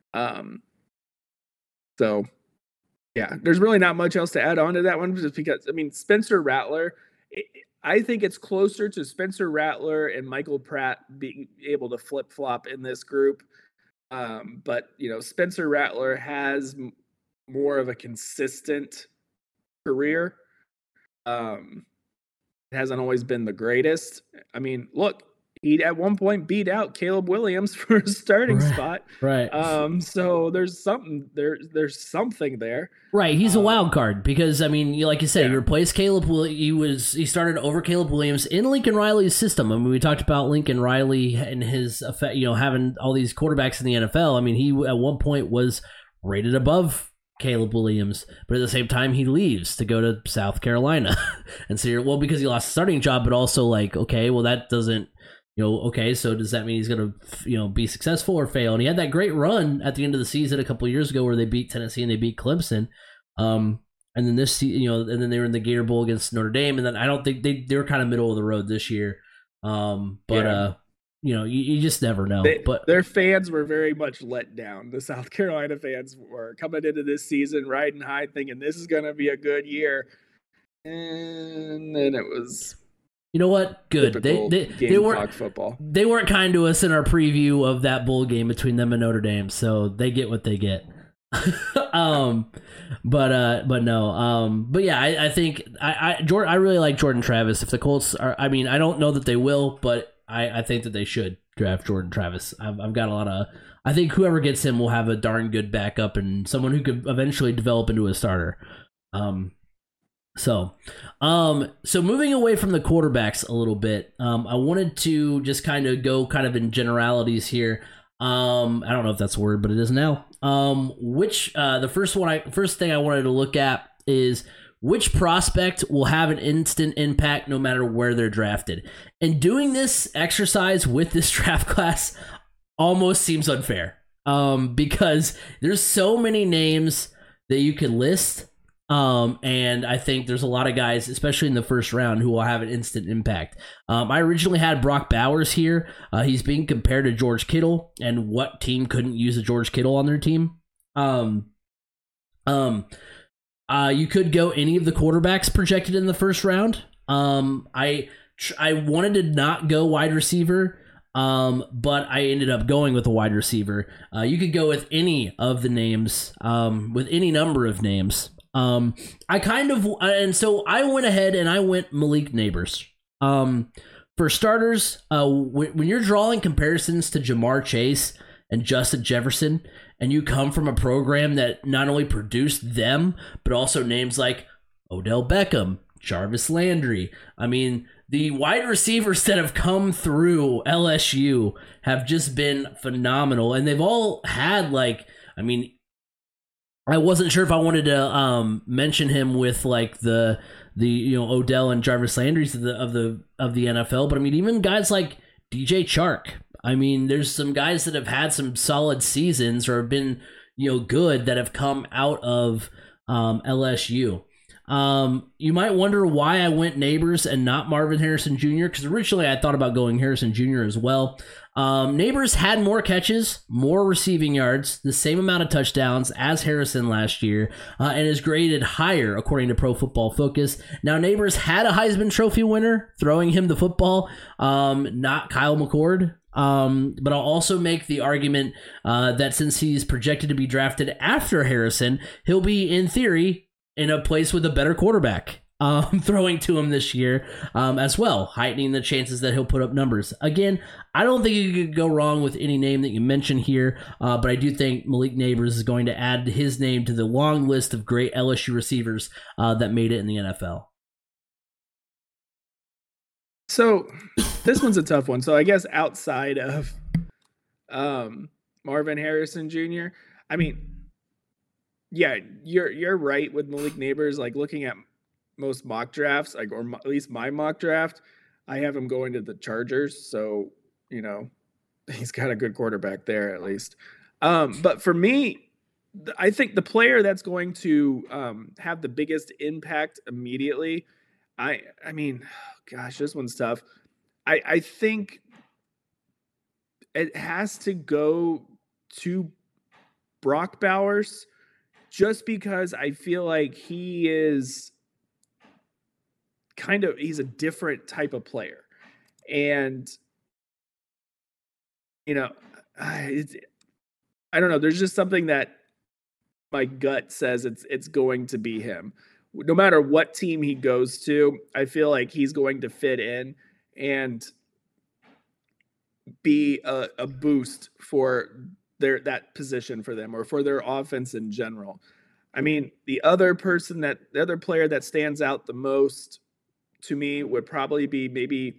So yeah, there's really not much else to add on to that one, just because, I mean, Spencer Rattler, I think it's closer to Spencer Rattler and Michael Pratt being able to flip-flop in this group. But, you know, Spencer Rattler has more of a consistent career. It hasn't always been the greatest. I mean, look, he at one point beat out Caleb Williams for a starting spot. Right. So there's something there. Right. He's a wild card because, I mean, like you said, he replaced Caleb. He started over Caleb Williams in Lincoln Riley's system. I mean, we talked about Lincoln Riley and his effect, you know, having all these quarterbacks in the NFL. I mean, he at one point was rated above Caleb Williams, but at the same time he leaves to go to South Carolina. And so well, because he lost the starting job, but also like, okay, well, that doesn't, you know, okay, so does that mean he's going to, you know, be successful or fail? And he had that great run at the end of the season a couple of years ago where they beat Tennessee and they beat Clemson. And then this, you know, and then they were in the Gator Bowl against Notre Dame. And then I don't think they were kind of middle of the road this year. You know, you just never know. But their fans were very much let down. The South Carolina fans were coming into this season riding high thinking this is going to be a good year. And then it was... You know what? Good. They weren't football. They weren't kind to us in our preview of that bowl game between them and Notre Dame, so they get what they get. But yeah, I think I really like Jordan Travis. If the Colts are, I mean, I don't know that they will, but I think that they should draft Jordan Travis. I've got a lot of. I think whoever gets him will have a darn good backup and someone who could eventually develop into a starter. So moving away from the quarterbacks a little bit, I wanted to just kind of go kind of in generalities here. I don't know if that's a word, but it is now. The first thing I wanted to look at is which prospect will have an instant impact no matter where they're drafted. And doing this exercise with this draft class almost seems unfair, because there's so many names that you could list. And I think there's a lot of guys, especially in the first round, who will have an instant impact. I originally had Brock Bowers here. He's being compared to George Kittle, and what team couldn't use a George Kittle on their team? You could go any of the quarterbacks projected in the first round. I wanted to not go wide receiver, but I ended up going with a wide receiver. You could go with any of the names, with any number of names. So I went ahead and I went Malik Nabers. For starters, when you're drawing comparisons to Jamar Chase and Justin Jefferson, and you come from a program that not only produced them, but also names like Odell Beckham, Jarvis Landry. I mean, the wide receivers that have come through LSU have just been phenomenal, and they've all had I wasn't sure if I wanted to mention him with like the Odell and Jarvis Landry's of the NFL, but I mean even guys like DJ Chark. I mean, there's some guys that have had some solid seasons or have been good that have come out of LSU. You might wonder why I went Nabers and not Marvin Harrison Jr., because originally I thought about going Harrison Jr. as well. Nabers had more catches, more receiving yards, the same amount of touchdowns as Harrison last year, and is graded higher according to Pro Football Focus. Now, Nabers had a Heisman Trophy winner throwing him the football, not Kyle McCord. But I'll also make the argument that since he's projected to be drafted after Harrison, he'll be, in theory, in a place with a better quarterback throwing to him this year as well, heightening the chances that he'll put up numbers. Again, I don't think you could go wrong with any name that you mention here, but I do think Malik Nabers is going to add his name to the long list of great LSU receivers that made it in the NFL. So this one's a tough one. So I guess outside of Marvin Harrison Jr., I mean, yeah, you're right with Malik Nabers. Like looking at most mock drafts, like or at least my mock draft, I have him going to the Chargers. So he's got a good quarterback there at least. But for me, I think the player that's going to have the biggest impact immediately. I mean, gosh, this one's tough. I think it has to go to Brock Bowers just because I feel like he is he's a different type of player. And, you know, I don't know. There's just something that my gut says it's going to be him. No matter what team he goes to, I feel like he's going to fit in and be a boost for that position for them or for their offense in general. I mean, the other player that stands out the most to me would probably be maybe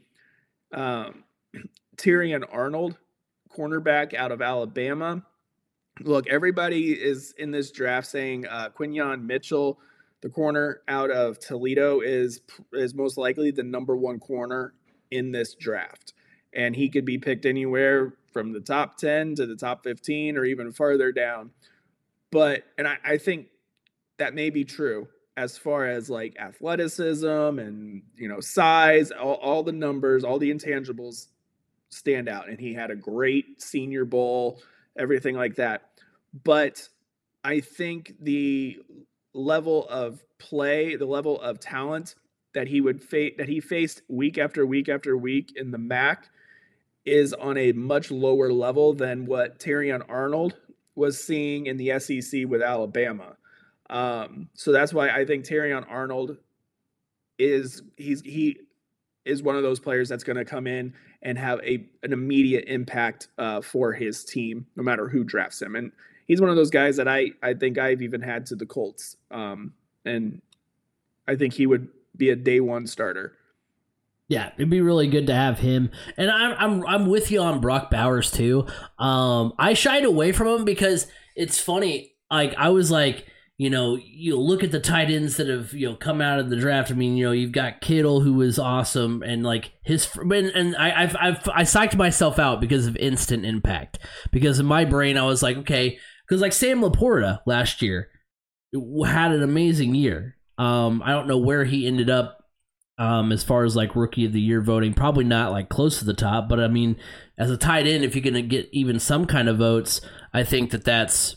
Terrion Arnold, cornerback out of Alabama. Look, everybody is in this draft saying Quinyon Mitchell, the corner out of Toledo, is most likely the number one corner in this draft. And he could be picked anywhere from the top 10 to the top 15 or even farther down. And I think that may be true as far as like athleticism and, size, all the numbers, all the intangibles stand out. And he had a great Senior Bowl, everything like that. But I think the level of play, the level of talent that he faced week after week after week in the MAC is on a much lower level than what Terrion Arnold was seeing in the SEC with Alabama. So that's why I think Terrion Arnold is one of those players that's going to come in and have an immediate impact for his team, no matter who drafts him. And he's one of those guys that I think I've even had to the Colts. And I think he would be a day one starter. Yeah, it'd be really good to have him. And I'm with you on Brock Bowers too. I shied away from him because it's funny. Like I was like, you look at the tight ends that have come out of the draft. I mean, you've got Kittle, who was awesome, and like and I psyched myself out because of instant impact. Because in my brain, I was like, okay, because like Sam Laporta last year had an amazing year. I don't know where he ended up as far as like rookie of the year voting. Probably not like close to the top, but I mean, as a tight end, if you're gonna get even some kind of votes, I think that's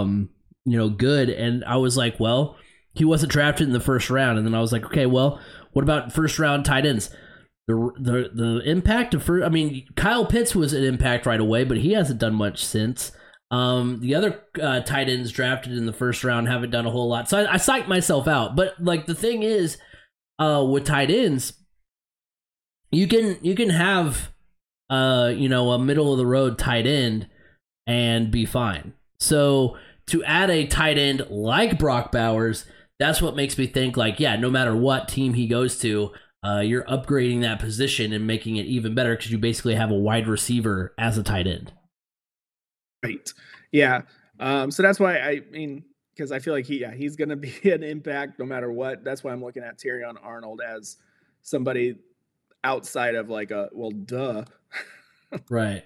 good. And I was like, well, he wasn't drafted in the first round, and then I was like, okay, well, what about first round tight ends? The impact of Kyle Pitts was an impact right away, but he hasn't done much since. The other tight ends drafted in the first round haven't done a whole lot, so I psyched myself out. But like the thing is, with tight ends, you can have a middle of the road tight end and be fine. So to add a tight end like Brock Bowers, that's what makes me think like, yeah, no matter what team he goes to, you're upgrading that position and making it even better because you basically have a wide receiver as a tight end. Right. Yeah. So that's why because I feel like he's going to be an impact no matter what. That's why I'm looking at Terrion Arnold as somebody outside of like duh. Right.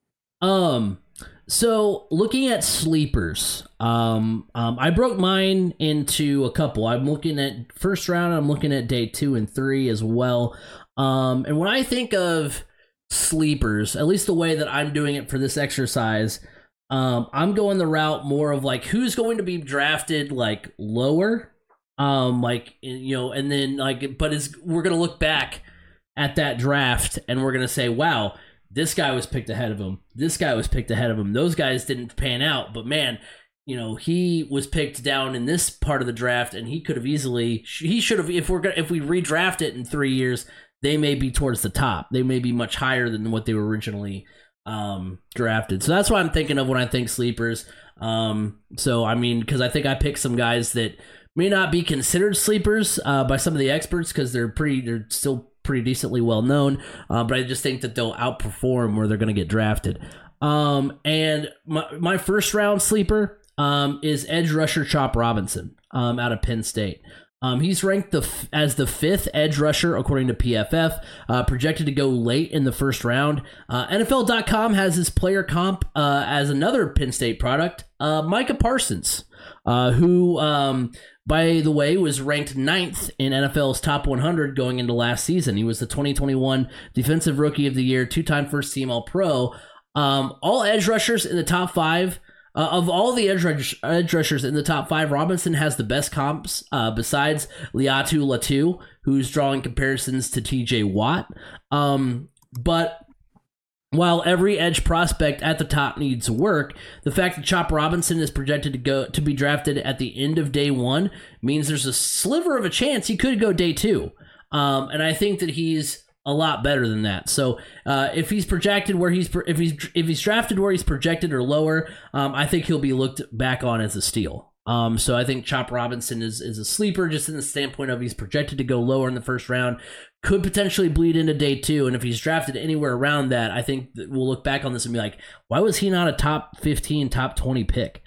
So looking at sleepers, I broke mine into a couple. I'm looking at first round. I'm looking at day 2 and 3 as well. And when I think of sleepers, at least the way that I'm doing it for this exercise, I'm going the route more of like who's going to be drafted like lower, and then like, but we're going to look back at that draft and we're going to say, wow, this guy was picked ahead of him. This guy was picked ahead of him. Those guys didn't pan out, but man, he was picked down in this part of the draft, and he should have if we redraft it in 3 years, they may be towards the top. They may be much higher than what they were originally drafted. So that's what I'm thinking of when I think sleepers. So I mean, because I think I picked some guys that may not be considered sleepers by some of the experts because they're still pretty decently well known, but I just think that they'll outperform where they're going to get drafted. And my first round sleeper is edge rusher Chop Robinson out of Penn State. He's ranked as the 5th edge rusher according to PFF, projected to go late in the first round. NFL.com has his player comp as another Penn State product, Micah Parsons, who, by the way, was ranked 9th in NFL's top 100 going into last season. He was the 2021 Defensive Rookie of the Year, 2-time first-team All-Pro. All edge rushers in the top 5. Of all the edge rushers in the top 5, Robinson has the best comps besides Laiatu Latu, who's drawing comparisons to TJ Watt. But while every edge prospect at the top needs work, the fact that Chop Robinson is projected to be drafted at the end of day 1 means there's a sliver of a chance he could go day 2. And I think that he's a lot better than that. So if he's projected where if he's drafted where he's projected or lower, I think he'll be looked back on as a steal. So I think Chop Robinson is a sleeper just in the standpoint of he's projected to go lower in the first round, could potentially bleed into day 2, and if he's drafted anywhere around that, I think that we'll look back on this and be like, why was he not a top 15, top 20 pick?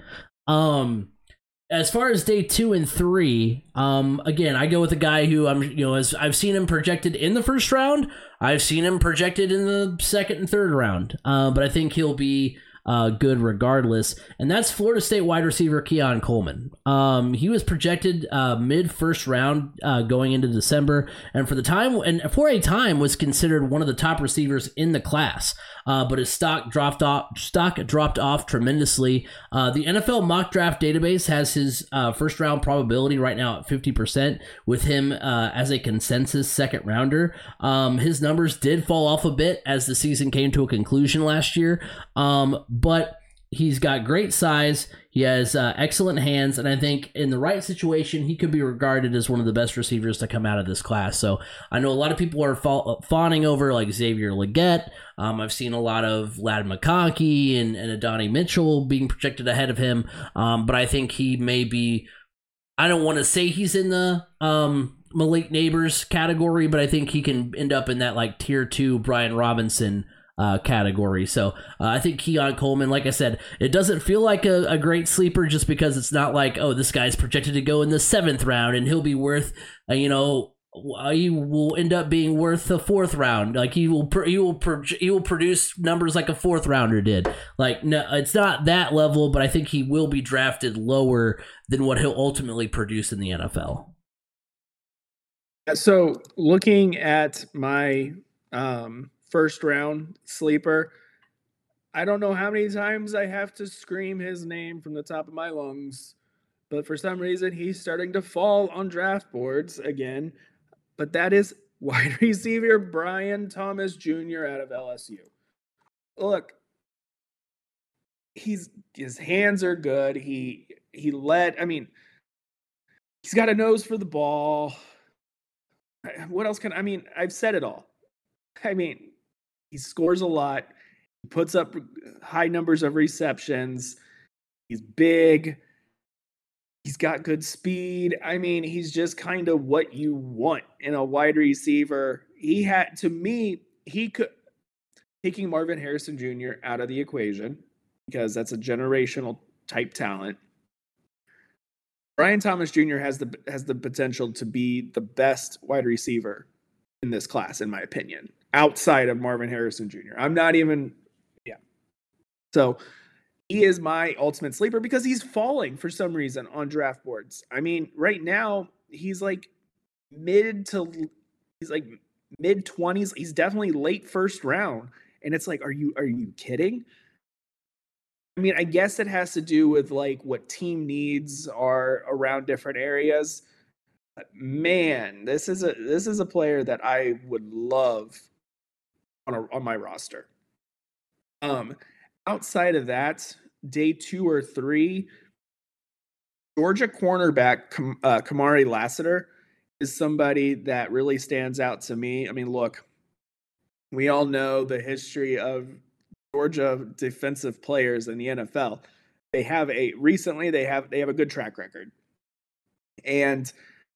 As far as day 2 and 3, again, I go with a guy who I've seen him projected in the first round. I've seen him projected in the second and third round, but I think he'll be good regardless. And that's Florida State wide receiver Keon Coleman. He was projected mid first round going into December, and for a time was considered one of the top receivers in the class. But his stock dropped off tremendously. The NFL mock draft database has his first round probability right now at 50%, with him as a consensus second rounder. His numbers did fall off a bit as the season came to a conclusion last year, but he's got great size. He has excellent hands, and I think in the right situation, he could be regarded as one of the best receivers to come out of this class. So I know a lot of people are fawning over like Xavier Legette. I've seen a lot of Ladd McConkey and Adonai Mitchell being projected ahead of him, but I think he may be, I don't want to say he's in the Malik Neighbors category, but I think he can end up in that like tier 2 Brian Robinson category. So I think Keon Coleman, like I said, it doesn't feel like a great sleeper just because it's not like, oh, this guy's projected to go in the 7th round and he'll be worth, he will end up being worth the 4th round. Like he will produce numbers like a 4th rounder did. Like, no, it's not that level, but I think he will be drafted lower than what he'll ultimately produce in the NFL. So looking at my first round sleeper, I don't know how many times I have to scream his name from the top of my lungs, but for some reason he's starting to fall on draft boards again. But that is wide receiver Brian Thomas Jr. out of LSU. Look, his hands are good. He's got a nose for the ball. What else I've said it all. He scores a lot. He puts up high numbers of receptions. He's big. He's got good speed. He's just kind of what you want in a wide receiver. Taking Marvin Harrison Jr. out of the equation, because that's a generational type talent. Brian Thomas Jr. has the potential to be the best wide receiver in this class, in my opinion, outside of Marvin Harrison Jr. So he is my ultimate sleeper because he's falling for some reason on draft boards. Right now he's like mid 20s. He's definitely late first round. And it's like, are you kidding? I guess it has to do with like what team needs are around different areas. But man, this is a player that I would love on my roster. Outside of that, day 2 or 3, Georgia cornerback Kamari Lassiter is somebody that really stands out to me. Look, we all know the history of Georgia defensive players in the NFL. They have a good track record. And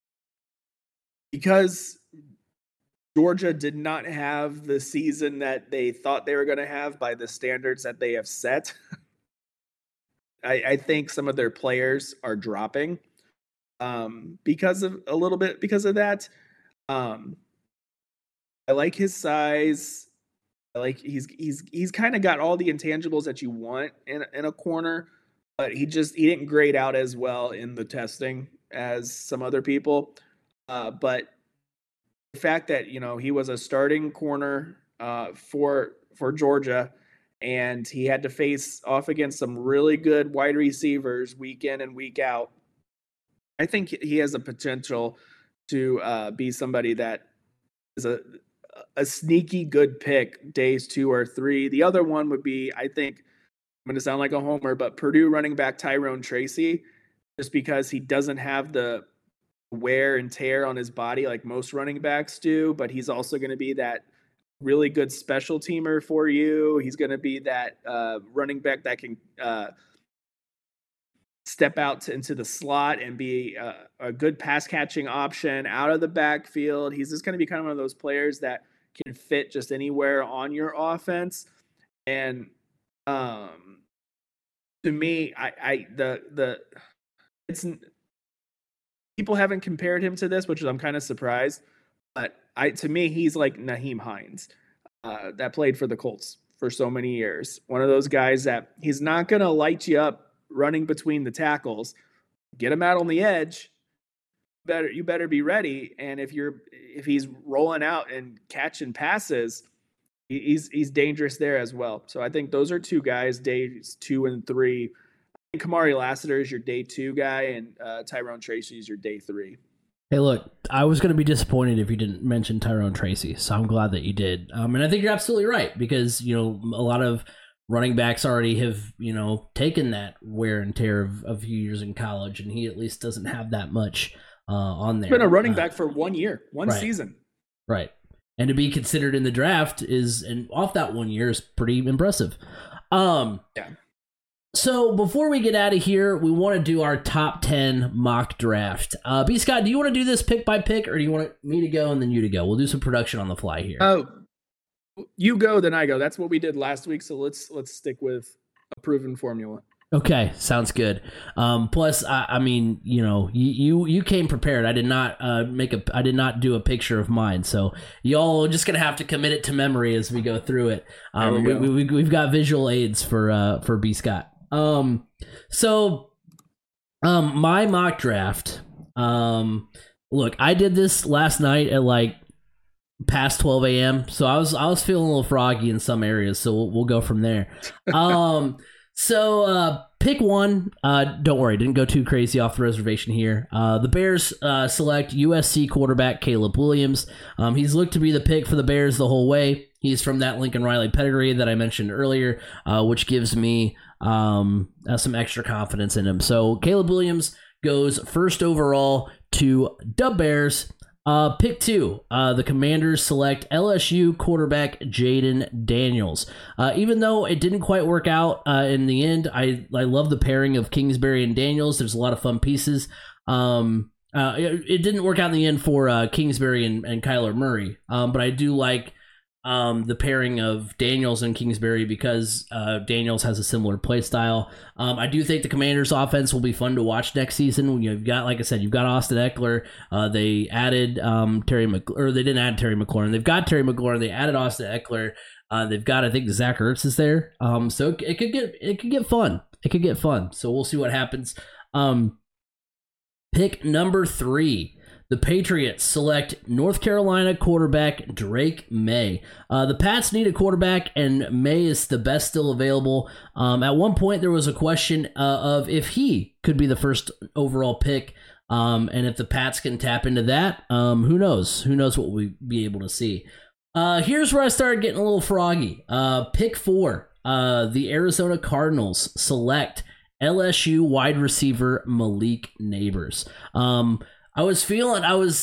because Georgia did not have the season that they thought they were going to have by the standards that they have set, I think some of their players are dropping. because of that. I like his size. I like he's kind of got all the intangibles that you want in a corner, but he didn't grade out as well in the testing as some other people. But the fact that he was a starting corner for Georgia, and he had to face off against some really good wide receivers week in and week out, I think he has a potential to be somebody that is a sneaky good pick days 2 or 3. The other one would be, I think, I'm going to sound like a homer, but Purdue running back Tyrone Tracy, just because he doesn't have the wear and tear on his body like most running backs do, but he's also going to be that really good special teamer for you. He's going to be that running back that can step out into the slot and be a good pass catching option out of the backfield. He's just going to be kind of one of those players that can fit just anywhere on your offense. And to me, it's people haven't compared him to this, which I'm kind of surprised. But to me, he's like Nyheim Hines that played for the Colts for so many years. One of those guys that he's not going to light you up running between the tackles. Get him out on the edge. You better be ready. And if he's rolling out and catching passes, he's dangerous there as well. So I think those are two guys, days 2 and 3. I think Kamari Lassiter is your day 2 guy, and Tyrone Tracy is your day 3. Hey, look, I was going to be disappointed if you didn't mention Tyrone Tracy, so I'm glad that you did. And I think you're absolutely right, because a lot of running backs already have taken that wear and tear of a few years in college, and he at least doesn't have that much on there. He's been a running back for 1 year, one right, season. Right. And to be considered in the draft and off that 1 year is pretty impressive. Yeah. So before we get out of here, we want to do our top 10 mock draft. B. Scott, do you want to do this pick by pick, or do you want me to go and then you to go? We'll do some production on the fly here. Oh, you go, then I go. That's what we did last week. So let's stick with a proven formula. Okay, sounds good. Plus, I mean, you came prepared. I did not I did not do a picture of mine, so y'all are just gonna have to commit it to memory as we go through it. We've got visual aids for B. Scott. So my mock draft. Look, I did this last night at like past 12 a.m. So I was feeling a little froggy in some areas. So we'll go from there. So pick one. Don't worry, didn't go too crazy off the reservation here. The Bears select USC quarterback Caleb Williams. He's looked to be the pick for the Bears the whole way. He's from that Lincoln Riley pedigree that I mentioned earlier, which gives me some extra confidence in him. So Caleb Williams goes first overall to the Bears. Pick 2, the Commanders select LSU quarterback Jaden Daniels. Even though it didn't quite work out in the end, I love the pairing of Kingsbury and Daniels. There's a lot of fun pieces. It didn't work out in the end for Kingsbury and Kyler Murray, but I do like the pairing of Daniels and Kingsbury because Daniels has a similar play style. I do think the Commanders' offense will be fun to watch next season. You've got, like I said, you've got Austin Eckler. They added they didn't add Terry McLaurin. They've got Terry McLaurin. They added Austin Eckler. They've got, I think, Zach Ertz is there. So it could get fun. It could get fun. So we'll see what happens. Pick number 3. The Patriots select North Carolina quarterback Drake May. The Pats need a quarterback, and May is the best still available. At one point, there was a question of if he could be the first overall pick, and if the Pats can tap into that, who knows? Who knows what we'll be able to see. Here's where I started getting a little froggy. Pick 4, the Arizona Cardinals select LSU wide receiver Malik Nabers. I was feeling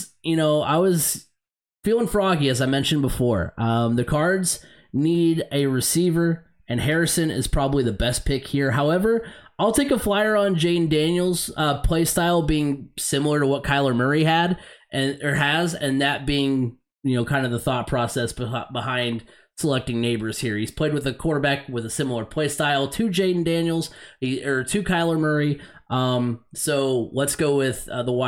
froggy, as I mentioned before. The Cards need a receiver, and Harrison is probably the best pick here. However, I'll take a flyer on Jaden Daniels' play style being similar to what Kyler Murray had has, and that being kind of the thought process behind selecting Nabers here. He's played with a quarterback with a similar play style to Jaden Daniels to Kyler Murray. So let's go with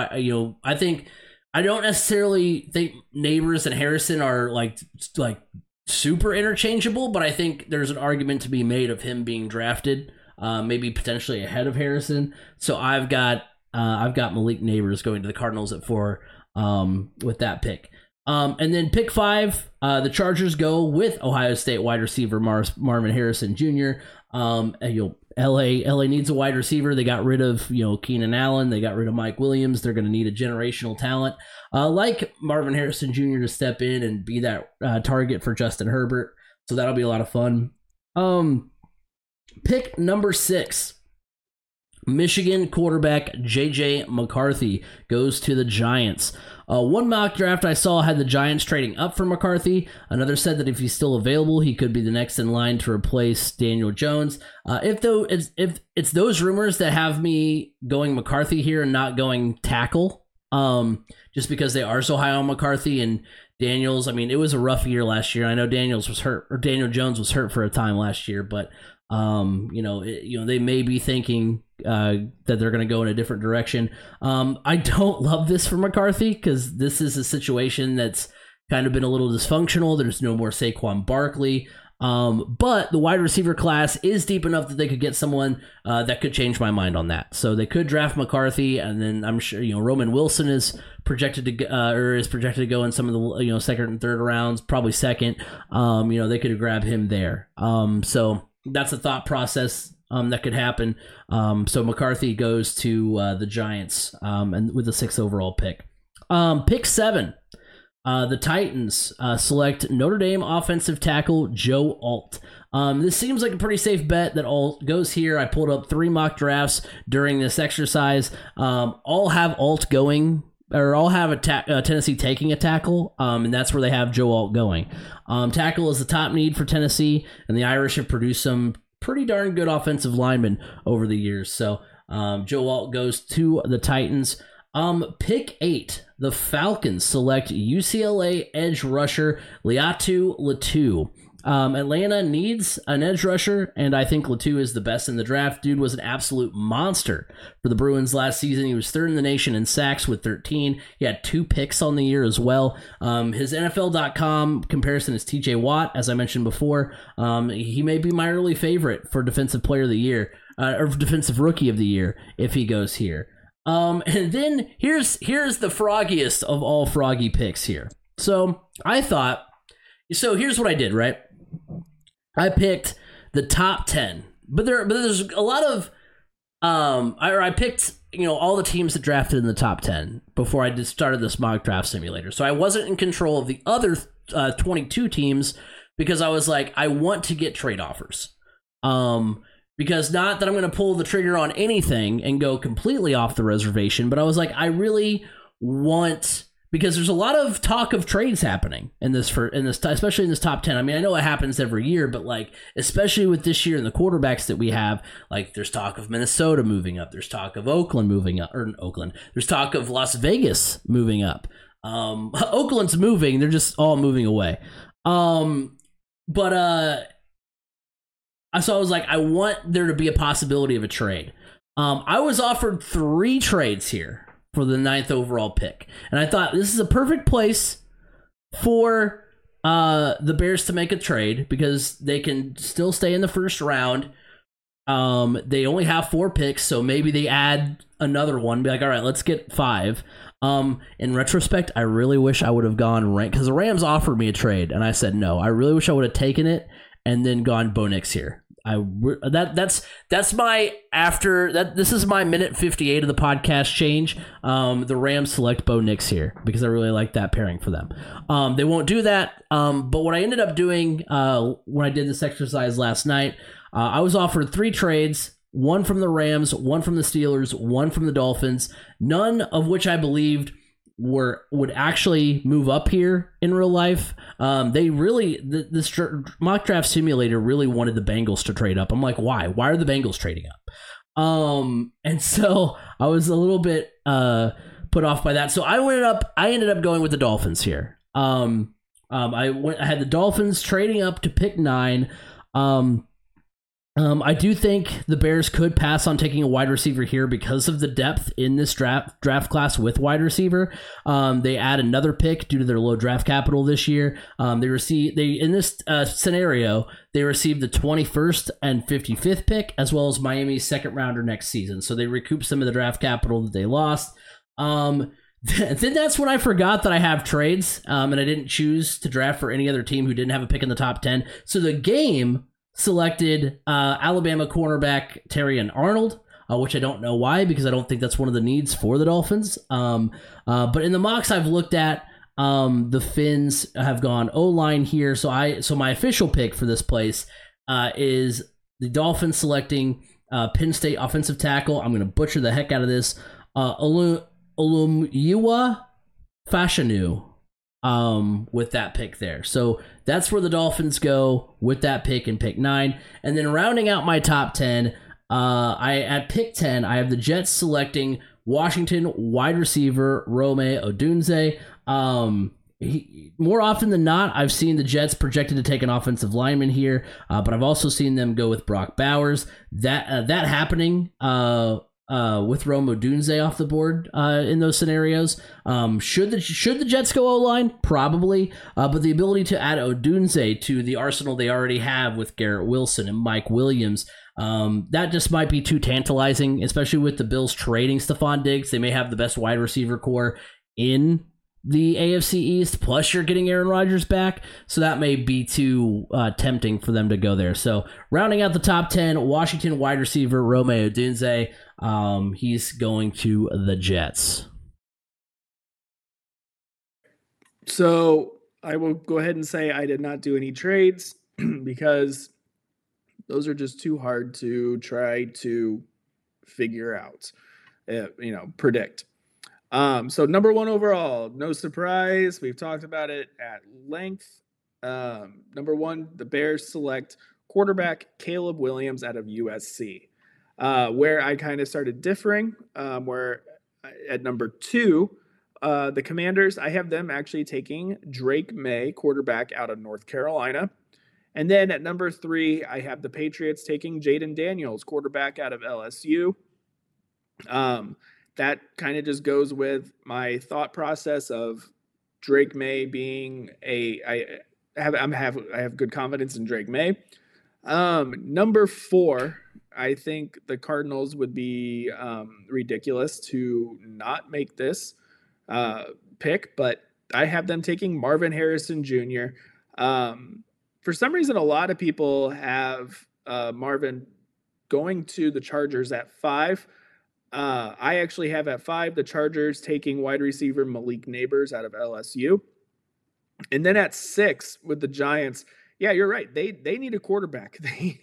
I don't necessarily think Neighbors and Harrison are like super interchangeable, but I think there's an argument to be made of him being drafted, maybe potentially ahead of Harrison. So I've got Malik Neighbors going to the Cardinals at 4 with that pick. And then pick 5, the Chargers go with Ohio State wide receiver Marvin Harrison Jr. LA needs a wide receiver. They got rid of Keenan Allen. They got rid of Mike Williams. They're going to need a generational talent like Marvin Harrison Jr. to step in and be that target for Justin Herbert. So that'll be a lot of fun. Pick number 6. Michigan quarterback J.J. McCarthy goes to the Giants. One mock draft I saw had the Giants trading up for McCarthy. Another said that if he's still available, he could be the next in line to replace Daniel Jones. If it's those rumors that have me going McCarthy here and not going tackle, just because they are so high on McCarthy and Daniels. I mean, it was a rough year last year. I know Daniel Jones was hurt for a time last year, but they may be thinking that they're going to go in a different direction. I don't love this for McCarthy because this is a situation that's kind of been a little dysfunctional. There's no more Saquon Barkley. But the wide receiver class is deep enough that they could get someone that could change my mind on that. So they could draft McCarthy, and then I'm sure Roman Wilson is projected to go in some of the second and third rounds, probably second. They could grab him there. So that's a thought process that could happen. So McCarthy goes to the Giants and with the 6th overall pick. Pick 7. The Titans select Notre Dame offensive tackle Joe Alt. This seems like a pretty safe bet that Alt goes here. I pulled up 3 mock drafts during this exercise. All have Alt going, or all have Tennessee taking a tackle, and that's where they have Joe Alt going. Tackle is the top need for Tennessee, and the Irish have produced some pretty darn good offensive linemen over the years. So Joe Alt goes to the Titans. Pick 8, the Falcons select UCLA edge rusher Laiatu Latu. Atlanta needs an edge rusher, and I think Latu is the best in the draft. Dude was an absolute monster for the Bruins last season. He was 3rd in the nation in sacks with 13. He had 2 picks on the year as well. His NFL.com comparison is TJ Watt, as I mentioned before. He may be my early favorite for Defensive Player of the Year, or Defensive Rookie of the Year if he goes here. And then here's the froggiest of all froggy picks here. So here's what I did, right? I picked the top 10, but there's a lot of, I picked, all the teams that drafted in the top 10 before I started this mock draft simulator. So I wasn't in control of the other 22 teams because I was like, I want to get trade offers. Because not that I'm going to pull the trigger on anything and go completely off the reservation, but I was like, I really want, because there's a lot of talk of trades happening especially in this top 10. I mean, I know it happens every year, but especially with this year and the quarterbacks that we have, there's talk of Minnesota moving up. There's talk of Oakland moving up, or Oakland. There's talk of Las Vegas moving up. Oakland's moving. They're just all moving away. So I was like, I want there to be a possibility of a trade. I was offered 3 trades here for the 9th overall pick. And I thought this is a perfect place for the Bears to make a trade because they can still stay in the first round. They only have 4 picks, so maybe they add another one. Be like, all right, let's get 5. In retrospect, I really wish I would have gone because the Rams offered me a trade, and I said no. I really wish I would have taken it and then gone Bo Nix here. That's my after that. This is my minute 58 of the podcast change. The Rams select Bo Nix here because I really like that pairing for them. They won't do that. But what I ended up doing when I did this exercise last night, I was offered 3 trades. 1 from the Rams, 1 from the Steelers, 1 from the Dolphins. None of which I believed would actually move up here in real life. They really, this mock draft simulator really wanted the Bengals to trade up. I'm like, why? Why are the Bengals trading up? And so I was a little bit put off by that. So I ended up going with the Dolphins here. I had the Dolphins trading up to pick 9. I do think the Bears could pass on taking a wide receiver here because of the depth in this draft class with wide receiver. They add another pick due to their low draft capital this year. In this scenario, they received the 21st and 55th pick, as well as Miami's second rounder next season. So they recoup some of the draft capital that they lost. Then that's when I forgot that I have trades, and I didn't choose to draft for any other team who didn't have a pick in the top 10. So the game selected Alabama cornerback Terrion Arnold, which I don't know why, because I don't think that's one of the needs for the Dolphins. But in the mocks I've looked at, the Fins have gone O-line here. So my official pick for this place is the Dolphins selecting Penn State offensive tackle. I'm going to butcher the heck out of this. Olumuyiwa Fashanu. With that pick there. So that's where the Dolphins go with that pick in pick 9. And then rounding out my top 10, at pick 10, I have the Jets selecting Washington wide receiver Rome Odunze. More often than not, I've seen the Jets projected to take an offensive lineman here, but I've also seen them go with Brock Bowers. That happening with Rome Odunze off the board in those scenarios. Should the Jets go O-line? Probably. But the ability to add Odunze to the arsenal they already have with Garrett Wilson and Mike Williams, that just might be too tantalizing, especially with the Bills trading Stephon Diggs. They may have the best wide receiver core in the AFC East, plus you're getting Aaron Rodgers back, so that may be too tempting for them to go there. So rounding out the top 10, Washington wide receiver Rome Odunze, he's going to the Jets. So I will go ahead and say I did not do any trades because those are just too hard to try to figure out, predict. So number 1 overall, no surprise. We've talked about it at length. Number 1, the Bears select quarterback Caleb Williams out of USC. Where I kind of started differing, where at number 2, the Commanders, I have them actually taking Drake May, quarterback out of North Carolina. And then at number 3, I have the Patriots taking Jaden Daniels, quarterback out of LSU. That kind of just goes with my thought process of Drake May being I have good confidence in Drake May. Number 4, I think the Cardinals would be ridiculous to not make this pick, but I have them taking Marvin Harrison Jr. For some reason, a lot of people have Marvin going to the Chargers at 5. I actually have at 5 the Chargers taking wide receiver Malik Nabers out of LSU. And then at 6 with the Giants, yeah, you're right. They need a quarterback.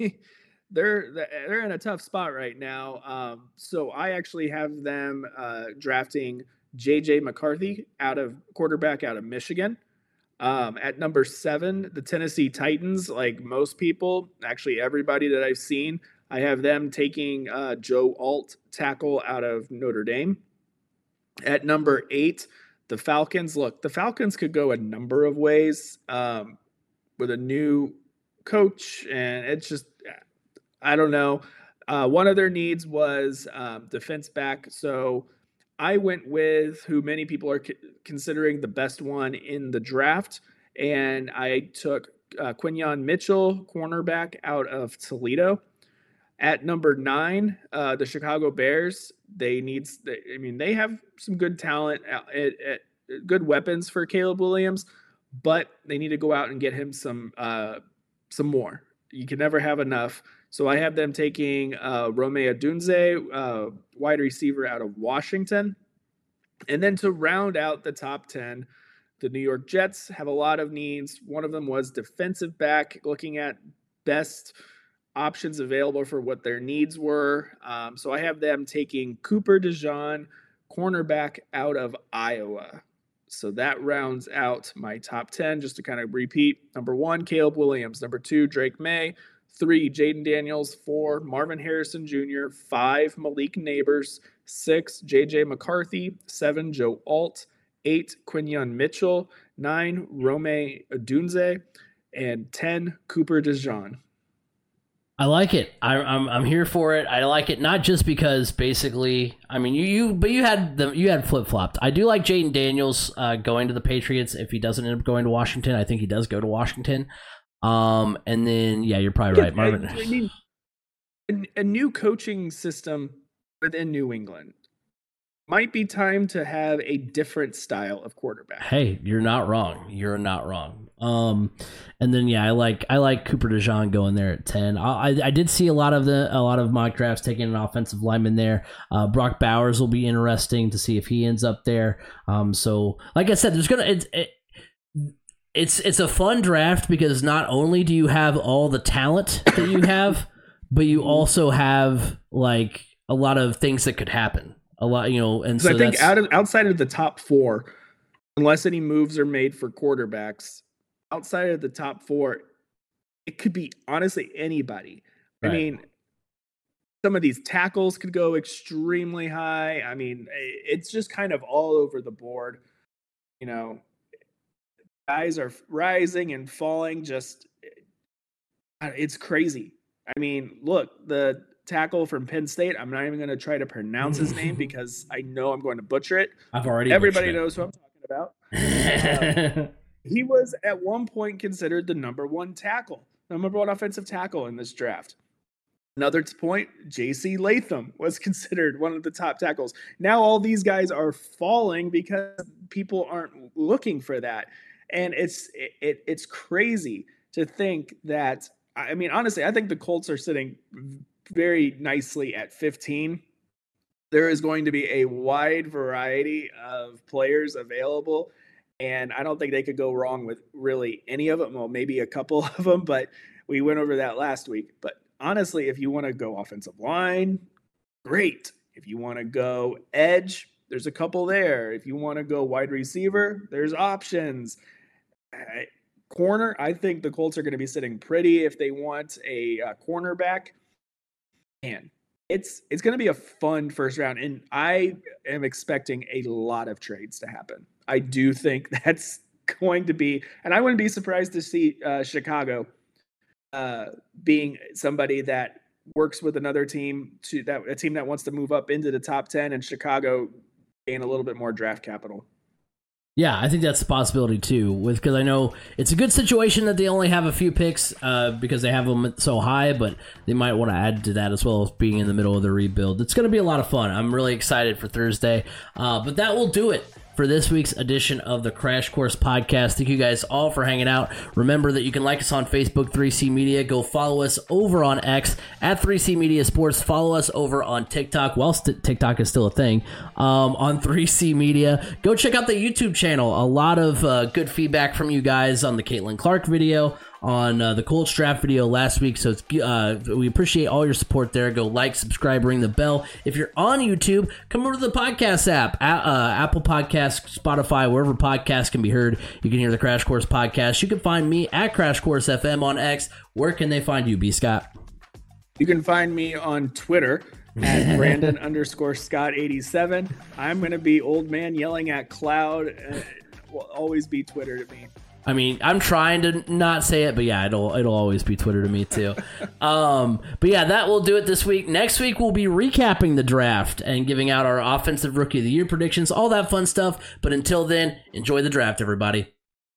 They're in a tough spot right now. So I actually have them drafting J.J. McCarthy quarterback out of Michigan. At number 7, the Tennessee Titans, like most people, actually everybody that I've seen, I have them taking Joe Alt, tackle out of Notre Dame. At number 8, the Falcons. Look, the Falcons could go a number of ways with a new coach, and it's just, I don't know. One of their needs was defense back, so I went with who many people are considering the best one in the draft, and I took Quinyon Mitchell, cornerback out of Toledo. At number 9, the Chicago Bears. They have some good talent, good weapons for Caleb Williams, but they need to go out and get him some more. You can never have enough. So I have them taking Rome Odunze, wide receiver out of Washington. And then to round out the top 10, the New York Jets have a lot of needs. One of them was defensive back, looking at best options available for what their needs were. So I have them taking Cooper DeJean, cornerback out of Iowa. So that rounds out my top 10, just to kind of repeat. Number 1, Caleb Williams. Number 2, Drake May. 3, Jaden Daniels. 4, Marvin Harrison Jr. 5, Malik Nabers. 6, J.J. McCarthy. 7, Joe Alt. 8, Quinyon Mitchell. 9, Rome Odunze. And 10, Cooper DeJean. I like it. I'm here for it. I like it not just because basically, I mean, you had flip flopped. I do like Jayden Daniels going to the Patriots. If he doesn't end up going to Washington, I think he does go to Washington. And then you're probably right, Marvin. I mean, a new coaching system within New England. Might be time to have a different style of quarterback. Hey, you're not wrong. You're not wrong. And then I like Cooper DeJean going there at 10. I did see a lot of mock drafts taking an offensive lineman there. Brock Bowers will be interesting to see if he ends up there. So like I said, it's a fun draft because not only do you have all the talent that you have, but you also have like a lot of things that could happen. A lot, and so I think outside of the top 4, unless any moves are made for quarterbacks, outside of the top 4, it could be honestly anybody. Right. I mean, some of these tackles could go extremely high. I mean, it's just kind of all over the board. Guys are rising and falling. Just, it's crazy. I mean, look, the tackle from Penn State. I'm not even going to try to pronounce his name because I know I'm going to butcher it. Everybody knows who I'm talking about. He was at one point considered the number one offensive tackle in this draft. Another point, J.C. Latham was considered one of the top tackles. Now all these guys are falling because people aren't looking for that. And it's crazy to think that, I mean, honestly, I think the Colts are sitting very nicely at 15. There is going to be a wide variety of players available, and I don't think they could go wrong with really any of them. Well, maybe a couple of them, but we went over that last week. But honestly, if you want to go offensive line, great. If you want to go edge, there's a couple there. If you want to go wide receiver, there's options. Corner, I think the Colts are going to be sitting pretty if they want a cornerback. Man, it's going to be a fun first round, and I am expecting a lot of trades to happen. I do think that's going to be, and I wouldn't be surprised to see Chicago being somebody that works with another team, a team that wants to move up into the top 10, and Chicago gain a little bit more draft capital. Yeah, I think that's a possibility too. Because I know it's a good situation that they only have a few picks because they have them so high, but they might want to add to that as well as being in the middle of the rebuild. It's going to be a lot of fun. I'm really excited for Thursday. But that will do it for this week's edition of the Crash Course Podcast. Thank you guys all for hanging out. Remember that you can like us on Facebook, 3C Media. Go follow us over on X at 3C Media Sports. Follow us over on TikTok. Well, TikTok is still a thing. On 3C Media. Go check out the YouTube channel. A lot of good feedback from you guys on the Caitlin Clark video, on the Colts draft video last week. So we appreciate all your support there. Go like, subscribe, ring the bell. If you're on YouTube, come over to the podcast app, Apple Podcasts, Spotify, wherever podcasts can be heard. You can hear the Crash Course Podcast. You can find me at Crash Course FM on X. Where can they find you, B. Scott? You can find me on Twitter at Brandon_Scott87. I'm going to be old man yelling at cloud. Will always be Twitter to me. I mean, I'm trying to not say it, but yeah, it'll always be Twitter to me too. But yeah, that will do it this week. Next week, we'll be recapping the draft and giving out our Offensive Rookie of the Year predictions, all that fun stuff. But until then, enjoy the draft, everybody.